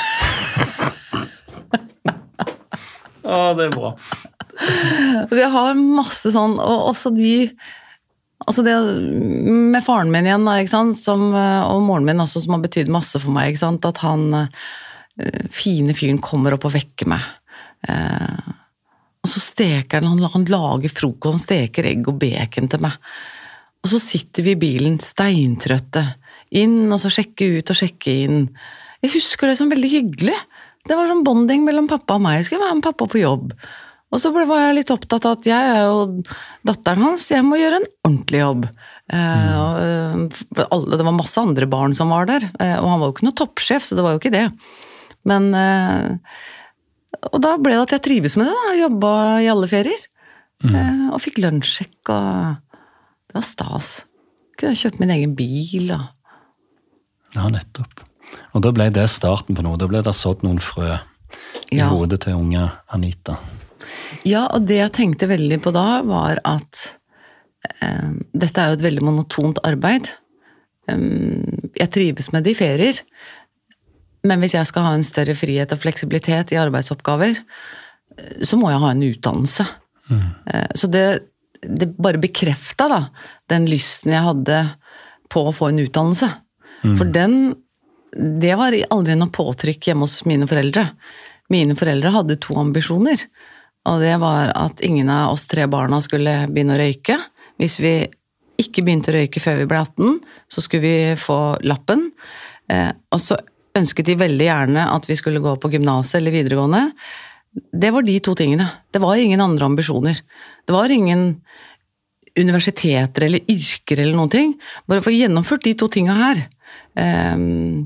Å, det er bra. Så jeg har masse sånn, og også de, altså det med faren min igjen, da, ikke sant? Som, og moren min også, som har betydd masse for meg, ikke sant? At han, fine fyren, kommer opp og vekker meg. Eh, Og så steker han, han lager frokost, han steker egg og bacon til meg. Og så sitter vi i bilen steintrøtte, inn og så sjekke ut og sjekke inn. Jeg husker det som veldig hyggelig. Det var sånn bonding mellom pappa og meg. Jeg skulle være med pappa på jobb. Og så var jeg litt opptatt av at jeg er jo datteren hans, jeg må gjøre en ordentlig jobb. Mm. Alle, det var masse andre barn som var der, og han var jo ikke noe toppsjef, så det var jo ikke det. Men... Og da ble det at jeg trives med det da, jeg jobbet i alle ferier, mm. og fikk lunsjsjekk, og det var stas. Kunne jeg kjøpt min egen bil, og... Ja, nettopp. Og da ble det starten på noe, da ble det sådd noen frø i ja. hodet til unge Anita. Ja, og det jeg tenkte veldig på da, var at eh, dette er jo et veldig monotont arbeid. Um, jeg trives med det i ferier, men hvis jeg skal ha en større frihet og fleksibilitet i arbeidsoppgaver, så må jeg ha en utdannelse. Mm. Så det, det bare bekreftet da, den lysten jeg hadde på å få en utdannelse. Mm. For den det var aldri noe påtrykk hjemme hos mine foreldre. Mine foreldre hadde to ambisjoner, og det var at ingen av oss tre barna skulle begynne å røyke. Hvis vi ikke begynte å røyke før vi ble atten, så skulle vi få lappen. Eh, og så ønsket de veldig gjerne at vi skulle gå på gymnaset eller videregående. Det var de to tingene. Det var ingen andre ambisjoner. Det var ingen universiteter eller yrker eller noen ting. Bare for å gjennomføre de to tingene her. Um,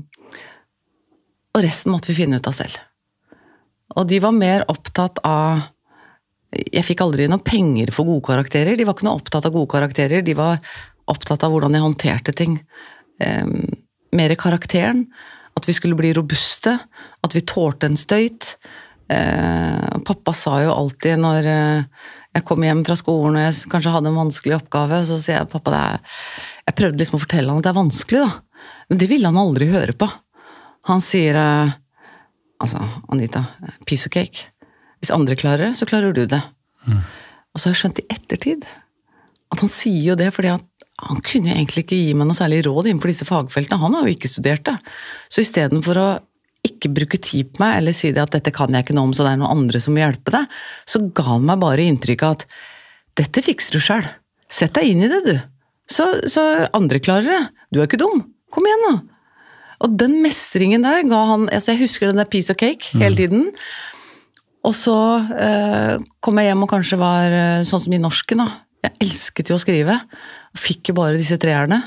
og resten måtte vi finne ut av selv. Og de var mer opptatt av... Jeg fikk aldri noen penger for gode karakterer. De var ikke noe opptatt av gode karakterer. De var opptatt av hvordan jeg håndterte ting. Um, mer karakteren. At vi skulle bli robuste. At vi tålte en støyt. Uh, pappa sa jo alltid når... Uh, jeg kom hjem fra skolen og jeg kanskje hadde en vanskelig oppgave, så sier jeg, pappa, det er... jeg prøvde liksom å fortelle han at det er vanskelig da, men det ville han aldri høre på. Han sier, altså, Anita, piece of cake. Hvis andre klarer det, så klarer du det. Mm. Og så har jeg skjønt i ettertid, at han sier jo det, fordi at han kunne jo egentlig ikke gi meg noe særlig råd innenfor disse fagfeltene, han har jo ikke studert det. Så i stedet for å ikke bruke tid på meg, eller si det at dette kan jeg ikke noe om, så det er noen andre som vil hjelpe deg, så ga han meg bare inntrykk av at dette fikser du selv. Sett deg inn i det, du. Så, så andre klarer det. Du er ikke dum. Kom igjen nå. Og den mestringen der ga han, altså jeg husker den der piece of cake hele tiden, og så eh, kom jeg hjem og kanskje var sånn som i norsken da. Jeg elsket jo å skrive, og fikk jo bare disse treerne,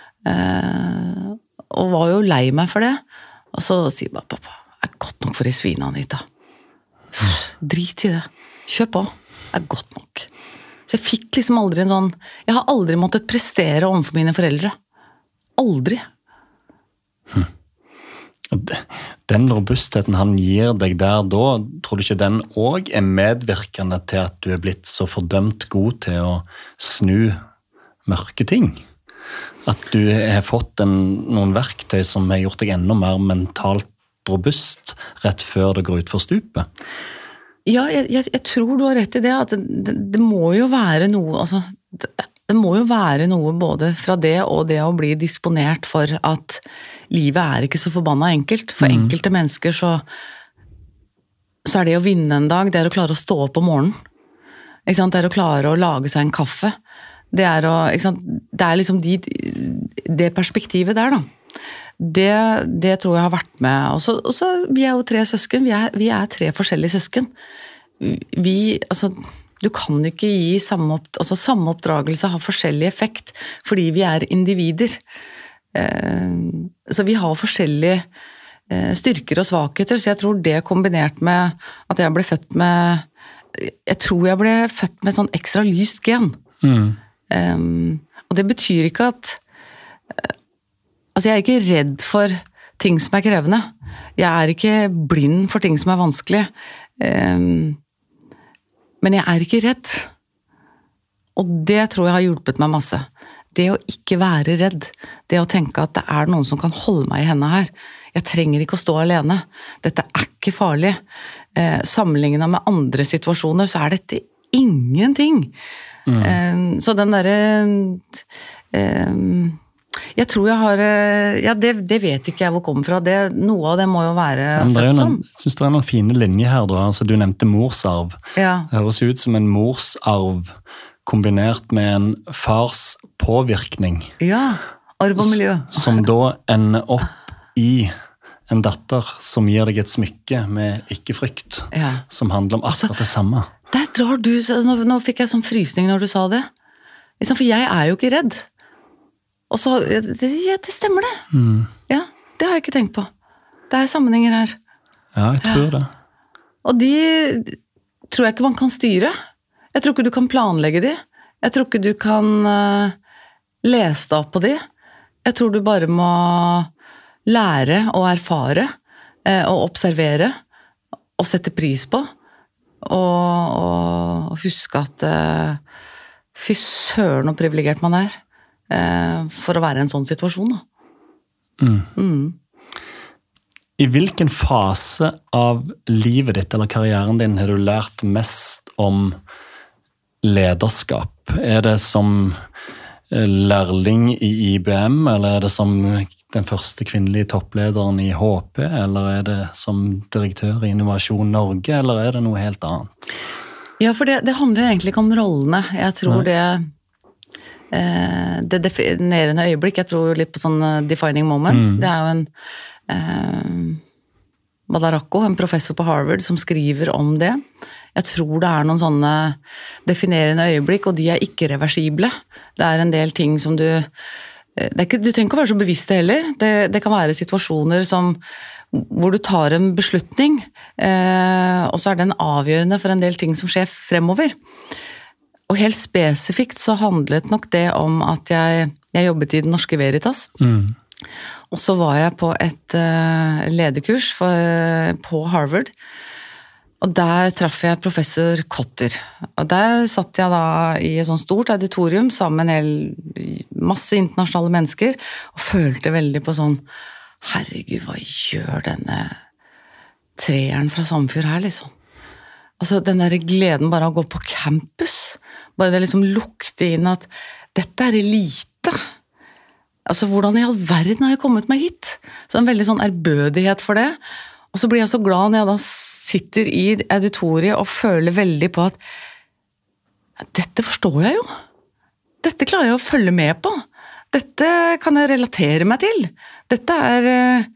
eh, og var jo lei meg for det. Og så sier bare, pappa, det er godt nok for i svine, Anita. Drit i det. Kjør på. Det er godt nok. Så jeg fikk liksom aldri en sånn... Jeg har aldri måttet prestere overfor mine foreldre. Aldri. Hm. Den robustheten han gir deg der da, tror du ikke den også er medvirkende til at du er blitt så fordømt god til å snu mørke ting? At du har fått en, noen verktøy som har gjort deg enda mer mentalt robust rett før det går ut for stupet? Ja, jeg, jeg, jeg tror du har rett i det, at det, det, det må jo være noe, altså, det, det må jo være noe både fra det og det å bli disponert for at livet er ikke så forbanna enkelt. For mm. enkelte mennesker så, så er det å vinne en dag, det er å klare å stå opp om morgenen. Ikke sant? Det er å klare å lage seg en kaffe. Det er, å, ikke sant? Det er liksom de, det perspektivet der da. Det, det tror jeg har vært med. Og så, og så vi er jo tre søsken, vi er, vi er tre forskjellige søsken. Vi, altså, du kan ikke gi samme, opp, altså, samme oppdragelse har forskjellig effekt, fordi vi er individer. Eh, så vi har forskjellige eh, styrker og svakheter, så jeg tror det kombinert med at jeg ble født med, jeg tror jeg ble født med sånn ekstra lyst gen. Mm. Um, og det betyr ikke at uh, altså jeg er ikke redd for ting som er krevende, jeg er ikke blind for ting som er vanskelig, um, men jeg er ikke redd, og det tror jeg har hjulpet meg masse. Det å ikke være redd, det å tenke at det er noen som kan holde meg i hendene her, jeg trenger ikke å stå alene, dette er ikke farlig. uh, sammenlignet med andre situasjoner så er dette ingenting. Mm. Så den der jeg tror jeg har ja, det, det vet ikke jeg hvor kommer fra det, noe av det må jo være født sånn. Jeg synes det er noen fine linjer her da, altså, du nevnte morsarv, ja. Det høres ut som en morsarv kombinert med en fars påvirkning, ja, arv og miljø, som da ender opp i en datter som gir deg et smykke med ikke-frykt, ja. Som handler om akkurat det samme. Der drar du, nå, nå fikk jeg sånn frysning når du sa det. For jeg er jo ikke redd. Og så, det, ja, det stemmer det. Mm. Ja, det har jeg ikke tenkt på. Det er sammenhenger her. Ja, jeg tror ja. Det. Og de tror jeg ikke man kan styre. Jeg tror ikke du kan planlegge de. Jeg tror ikke du kan uh, lese deg opp på de. Jeg tror du bare må lære og erfare, uh, og observere, og sette pris på. Og, og huske at uh, fy søren og privilegert man er uh, for å være i en sånn situasjon da. Mm. Mm. I hvilken fase av livet ditt eller karrieren din har du lært mest om lederskap? Er det som lærling i I B M, eller er det som den første kvinnelige topplederen i H P, eller er det som direktør i Innovasjon Norge, eller er det noe helt annet? Ja, for det, det handler egentlig ikke om rollene. Jeg tror Nei. det eh, det definerende øyeblikk, jeg tror litt på sånne defining moments, mm. det er jo en eh, Malaracco, en professor på Harvard, som skriver om det. Jeg tror det er noen sånne definerende øyeblikk, og de er ikke reversible. Det er en del ting som du... Det er ikke, du trenger ikke å være så bevisst det heller. Det, det kan være situasjoner som, hvor du tar en beslutning, eh, og så er den avgjørende for en del ting som skjer fremover. Og helt spesifikt så handlet nok det om at jeg, jeg jobbet i Den Norske Veritas, mm. og så var jeg på et uh, lederkurs for, på Harvard, og der traff jeg professor Kotter. Og der satt jeg da i et sånt stort auditorium sammen med en hel masse internasjonale mennesker, og følte veldig på sånn, herregud, hva gjør denne treeren fra Sandefjord her, liksom? Altså, den der gleden bare å gå på campus, bare det liksom lukte inn at dette er elite. Altså, hvordan i all verden har jeg kommet meg hit? Så en veldig sånn ærbødighet for det. Og så blir jeg så glad når jeg da sitter i auditoriet og føler veldig på at dette forstår jeg jo. Dette klarer jeg å følge med på. Dette kan jeg relatere meg til. Dette er...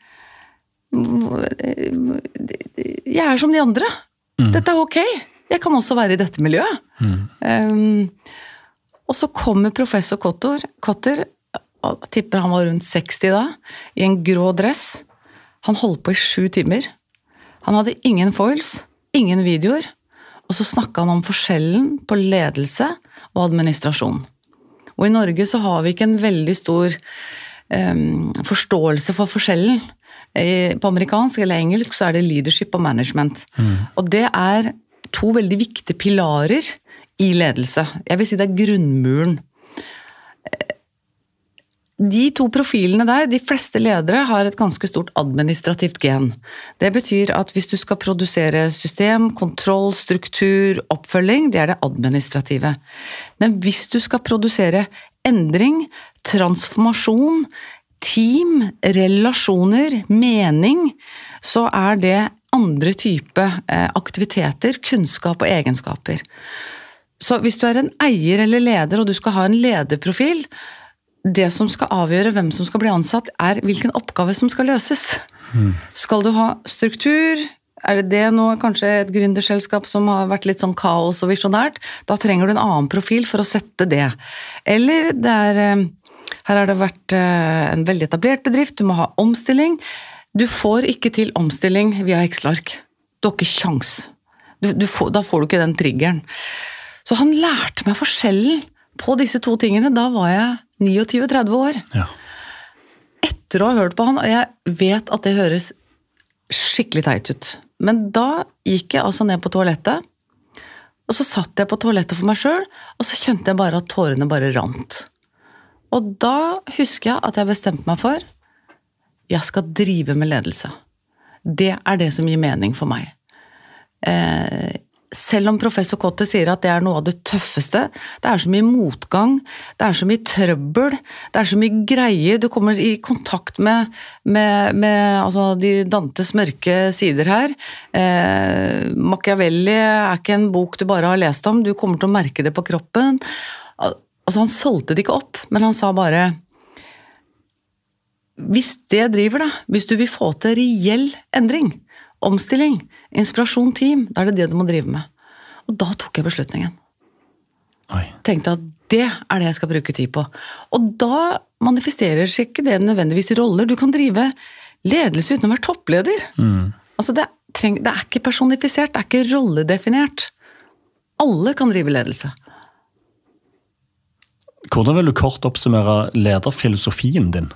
Jeg er som de andre. Mm. Dette er ok. Jeg kan også være i dette miljøet. Mm. Um, og så kommer professor Kotter, Kotter, jeg tipper han var rundt seksti da, i en grå dress. Han holdt på i sju timer. Han hadde ingen foils, ingen videoer, og så snakket han om forskjellen på ledelse og administrasjon. Og i Norge så har vi ikke en veldig stor um, forståelse for forskjellen. I, på amerikansk eller engelsk så er det leadership og management. Mm. Og det er to veldig viktige pilarer i ledelse. Jeg vil si det er grunnmuren. De to profilene der, de fleste ledere har et ganske stort administrativt gen. Det betyr at hvis du skal produsere system, kontroll, struktur, oppfølging, det er det administrative. Men hvis du skal produsere endring, transformasjon, team, relasjoner, mening, så er det andre type aktiviteter, kunnskap og egenskaper. Så hvis du er en eier eller leder, og du skal ha en lederprofil, det som skal avgjøre hvem som skal bli ansatt, er hvilken oppgave som skal løses. Mm. Skal du ha struktur? Er det det nå kanskje et gründerselskap som har vært litt sånn kaos og visjonært? Da trenger du en annen profil for å sette det. Eller det er, her har det vært en veldig etablert bedrift, du må ha omstilling. Du får ikke til omstilling via Excel-ark. Du har ikke sjans. Du, du får, da får du ikke den triggeren. Så han lærte meg forskjellen på disse to tingene. Da var jeg tjueni til tretti år. Ja. Etter å ha hørt på han, og jeg vet at det høres skikkelig teit ut. Men da gikk jeg altså ned på toalettet, og så satt jeg på toalettet for meg selv, og så kjente jeg bare at tårene bare rant. Og da husker jeg at jeg bestemte meg for, jeg skal drive med ledelse. Det er det som gir mening for meg. Eh, Selv om professor Kotter sier at det er noe av det tøffeste, det er så mye motgang, det er så mye trøbbel, det er så mye greier, du kommer i kontakt med, med, med altså, de Dantes mørke sider her. Eh, Machiavelli er ikke en bok du bare har lest om, du kommer til å merke det på kroppen. Altså, han solgte det ikke opp, men han sa bare, hvis det driver deg, hvis du vil få til reell endring, omstilling, inspirasjon, team, da er det det du må drive med. Og da tok jeg beslutningen. Oi. Tenkte at det er det jeg skal bruke tid på. Og da manifesterer seg ikke det nødvendigvis roller. Du kan drive ledelse uten å være toppleder. Mm. Altså det, treng, det er ikke personifisert, det er ikke rolledefinert. Alle kan drive ledelse. Hvordan vil du kort oppsummere lederfilosofien din?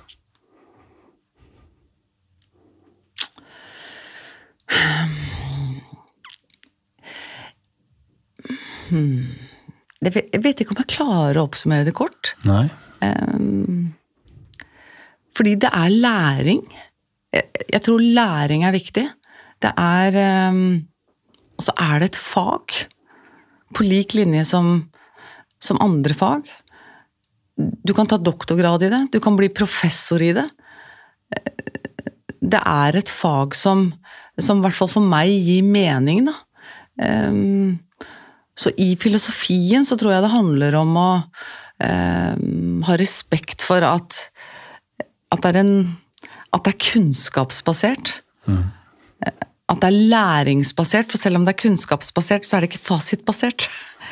Hmm. Jeg vet ikke om jeg klarer å oppsummere det kort. Nei. Um, fordi det er læring. Jeg, jeg tror læring er viktig. Det er, um, og så er det et fag på lik linje som, som andre fag. Du kan ta doktorgrad i det, du kan bli professor i det. det er et fag som, som i hvert fall for meg gir mening, da. Um, så i filosofien så tror jeg det handler om å um, ha respekt for at, at, det er en, at det er kunnskapsbasert. Mm. At det er læringsbasert, for selv om det er kunnskapsbasert, så er det ikke fasitbasert.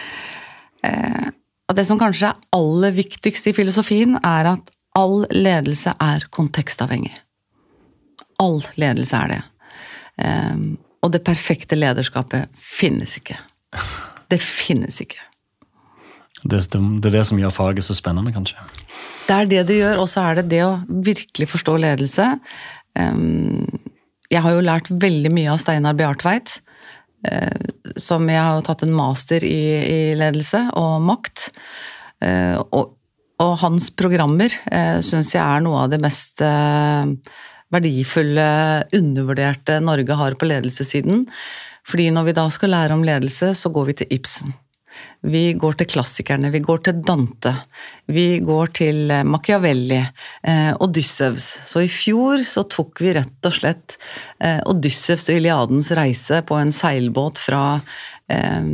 Uh, og det som kanskje er aller viktigst i filosofien, er at all ledelse er kontekstavhengig. All ledelse er det. Um, og det perfekte lederskapet finnes ikke. Det finnes ikke. Det, det, det er det som gjør faget så spennende, kanskje? Det er det det gjør, og så er det det å virkelig forstå ledelse. Um, jeg har jo lært veldig mye av Steinar Bjartveit, uh, som jeg har tatt en master i, i ledelse og makt. Uh, og, og hans programmer uh, synes jeg er noe av det mest... Uh, verdifulle, undervurderte Norge har på ledelsessiden. Fordi når vi da skal lære om ledelse, så går vi til Ibsen. Vi går til klassikerne, vi går til Dante, vi går til Machiavelli, eh, Odysseus. Så i fjor så tok vi rett og slett eh, Odysseus og Iliadens reise på en seilbåt fra, eh,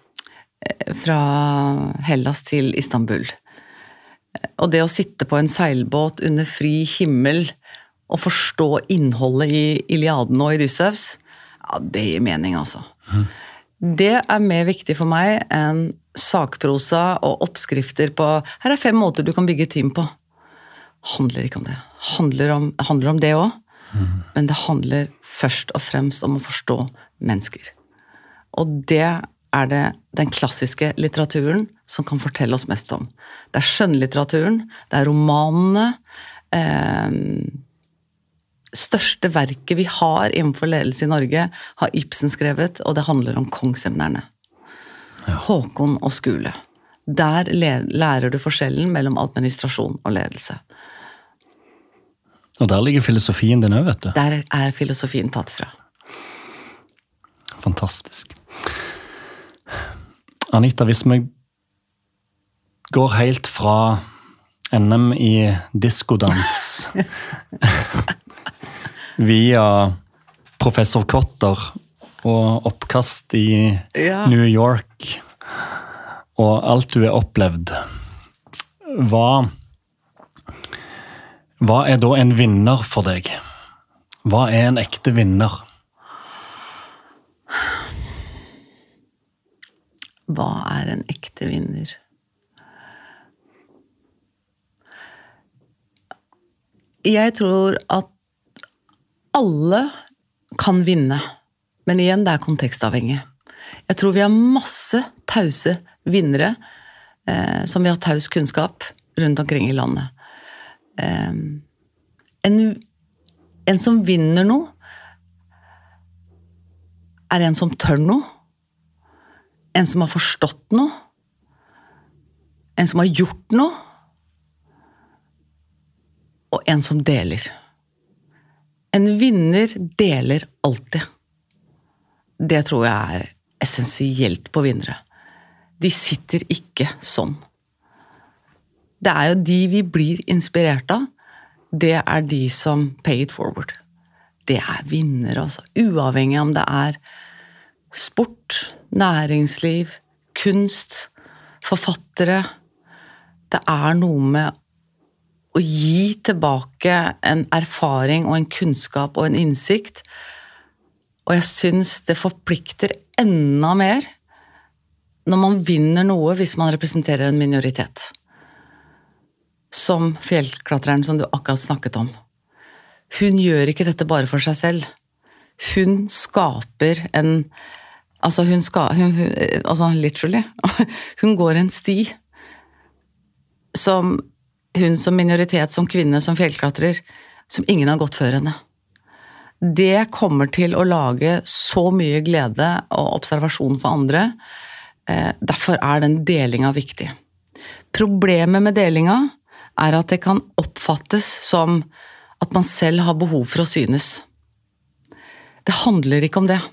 fra Hellas til Istanbul. Og det å sitte på en seilbåt under fri himmel og forstå innholdet i Iliaden og Odysseus, ja, det gir mening, altså. Mm. Det er mer viktig for meg enn sakprosa og oppskrifter på her er fem måter du kan bygge et team på. Handler ikke om det. Handler om, handler om det også, mm. men det handler først og fremst om å forstå mennesker. Og det er det den klassiske litteraturen som kan fortelle oss mest om. Det er skjønnlitteraturen, det er romanene, eh, største verket vi har innenfor ledelse i Norge har Ibsen skrevet, og det handler om kongsemnerne. Ja. Håkon og Skule. Der lærer du forskjellen mellom administrasjon og ledelse. Og der ligger filosofien din også, vet du. Der er filosofien tatt fra. Fantastisk. Anita, hvis vi går helt fra N M i diskodans via professor Kotter og oppkast i ja. New York og alt du har opplevd. Hva, hva er da en vinner for deg? Hva er en ekte vinner? Hva er en ekte vinner? Jeg tror at alle kan vinne, men igjen, det er kontekstavhengig. Jeg tror vi har masse tause vinnere, eh, som vi har taus kunnskap rundt omkring i landet. Eh, en, en som vinner noe, er en som tør noe, en som har forstått noe, en som har gjort noe, og en som deler. En vinner deler alltid. Det tror jeg er essensielt på vinnere. De sitter ikke sånn. Det er jo de vi blir inspirert av. Det er de som pay it forward. Det er vinnere, altså. Uavhengig om det er sport, næringsliv, kunst, forfattere. Det er noe med å gi tilbake en erfaring og en kunnskap og en innsikt. Og jeg synes det forplikter enda mer når man vinner noe hvis man representerer en minoritet. Som fjellklatreren som du akkurat snakket om. Hun gjør ikke dette bare for seg selv. Hun skaper en, altså hun skal, hun, altså literally, hun går en sti som hun som minoritet, som kvinne, som fjellklatrer, som ingen har gått før henne. Det kommer til å lage så mye glede og observasjon for andre. Derfor er den delinga viktig. Problemet med delinga er at det kan oppfattes som at man selv har behov for å synes. Det handler ikke om det.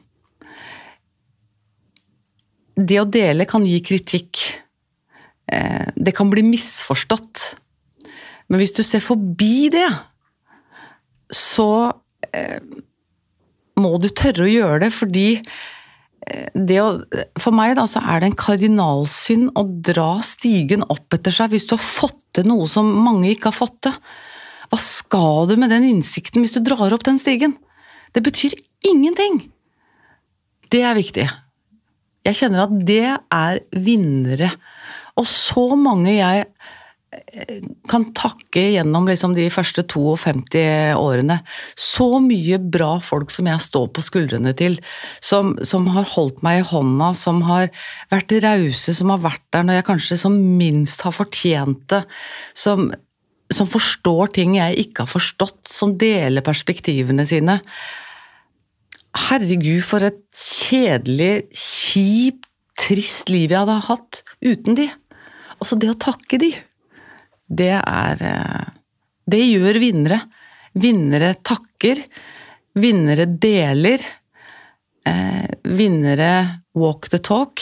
Det å dele kan gi kritikk. Det kan bli misforstått. Men hvis du ser forbi det, så eh, må du tørre å gjøre det, fordi det å, for meg da, så er det en kardinalsynd å dra stigen opp etter seg hvis du har fått til noe som mange ikke har fått til. Hva skal du med den innsikten hvis du drar opp den stigen? Det betyr ingenting. Det er viktig. Jeg kjenner at det er vinnere. Og så mange jeg kan takke gjennom liksom de første femtito årene. Så mye bra folk som jeg står på skuldrene til, som, som har holdt meg i hånda, som har vært rause, som har vært der når jeg kanskje som minst har fortjent det, som, som forstår ting jeg ikke har forstått, som deler perspektivene sine. Herregud, for et kjedelig, kjipt, trist liv jeg hadde hatt uten de. Også det å takke de. Det er, det gjør vinnere. Vinnere takker, vinnere deler, eh, vinnere walk the talk,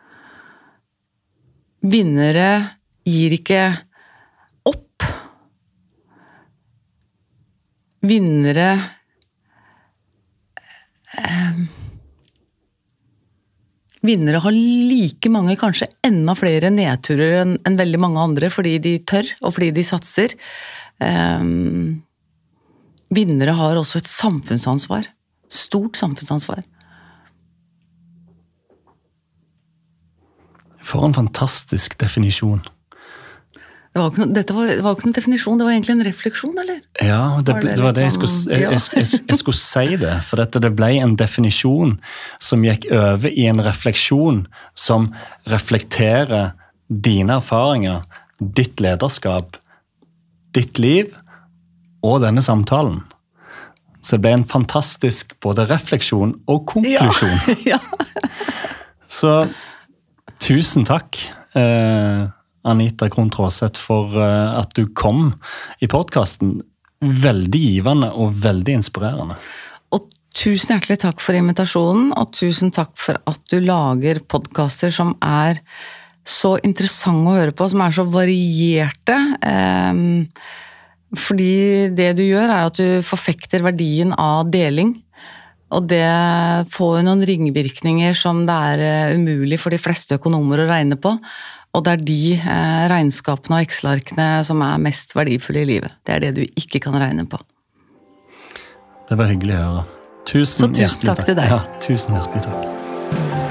vinnere gir ikke opp, vinnere eh, Vinnere har like mange, kanskje enda flere nedturer enn, enn veldig mange andre, fordi de tør, og fordi de satser. Um, vinnere har også et samfunnsansvar. Stort samfunnsansvar. For en fantastisk definisjon. Det var, ikke noe, dette var, det var ikke noen definisjon, det var egentlig en refleksjon, eller? Ja, det, var det, det var det jeg sånn, skulle, jeg, jeg, jeg, jeg skulle si det, for dette, det ble en definisjon som gikk over i en refleksjon som reflekterer dine erfaringer, ditt lederskap, ditt liv og denne samtalen. Så det ble en fantastisk både refleksjon og konklusjon. Ja, ja. Så tusen takk, eh, Anita Krohn Traaseth, for at du kom i podcasten. Veldig givende og veldig inspirerende. Og tusen hjertelig takk for invitasjonen, og tusen takk for at du lager podcaster som er så interessante å høre på, som er så varierte. Fordi det du gjør er at du forfekter verdien av deling, og det får noen ringvirkninger som det er umulig for de fleste økonomer å regne på. Og det er de eh, regnskapene og Excel-arkene som er mest verdifulle i livet. Det er det du ikke kan regne på. Det var hyggelig å høre. Tusen, Så tusen takk til deg. Ja, tusen hjertelig takk.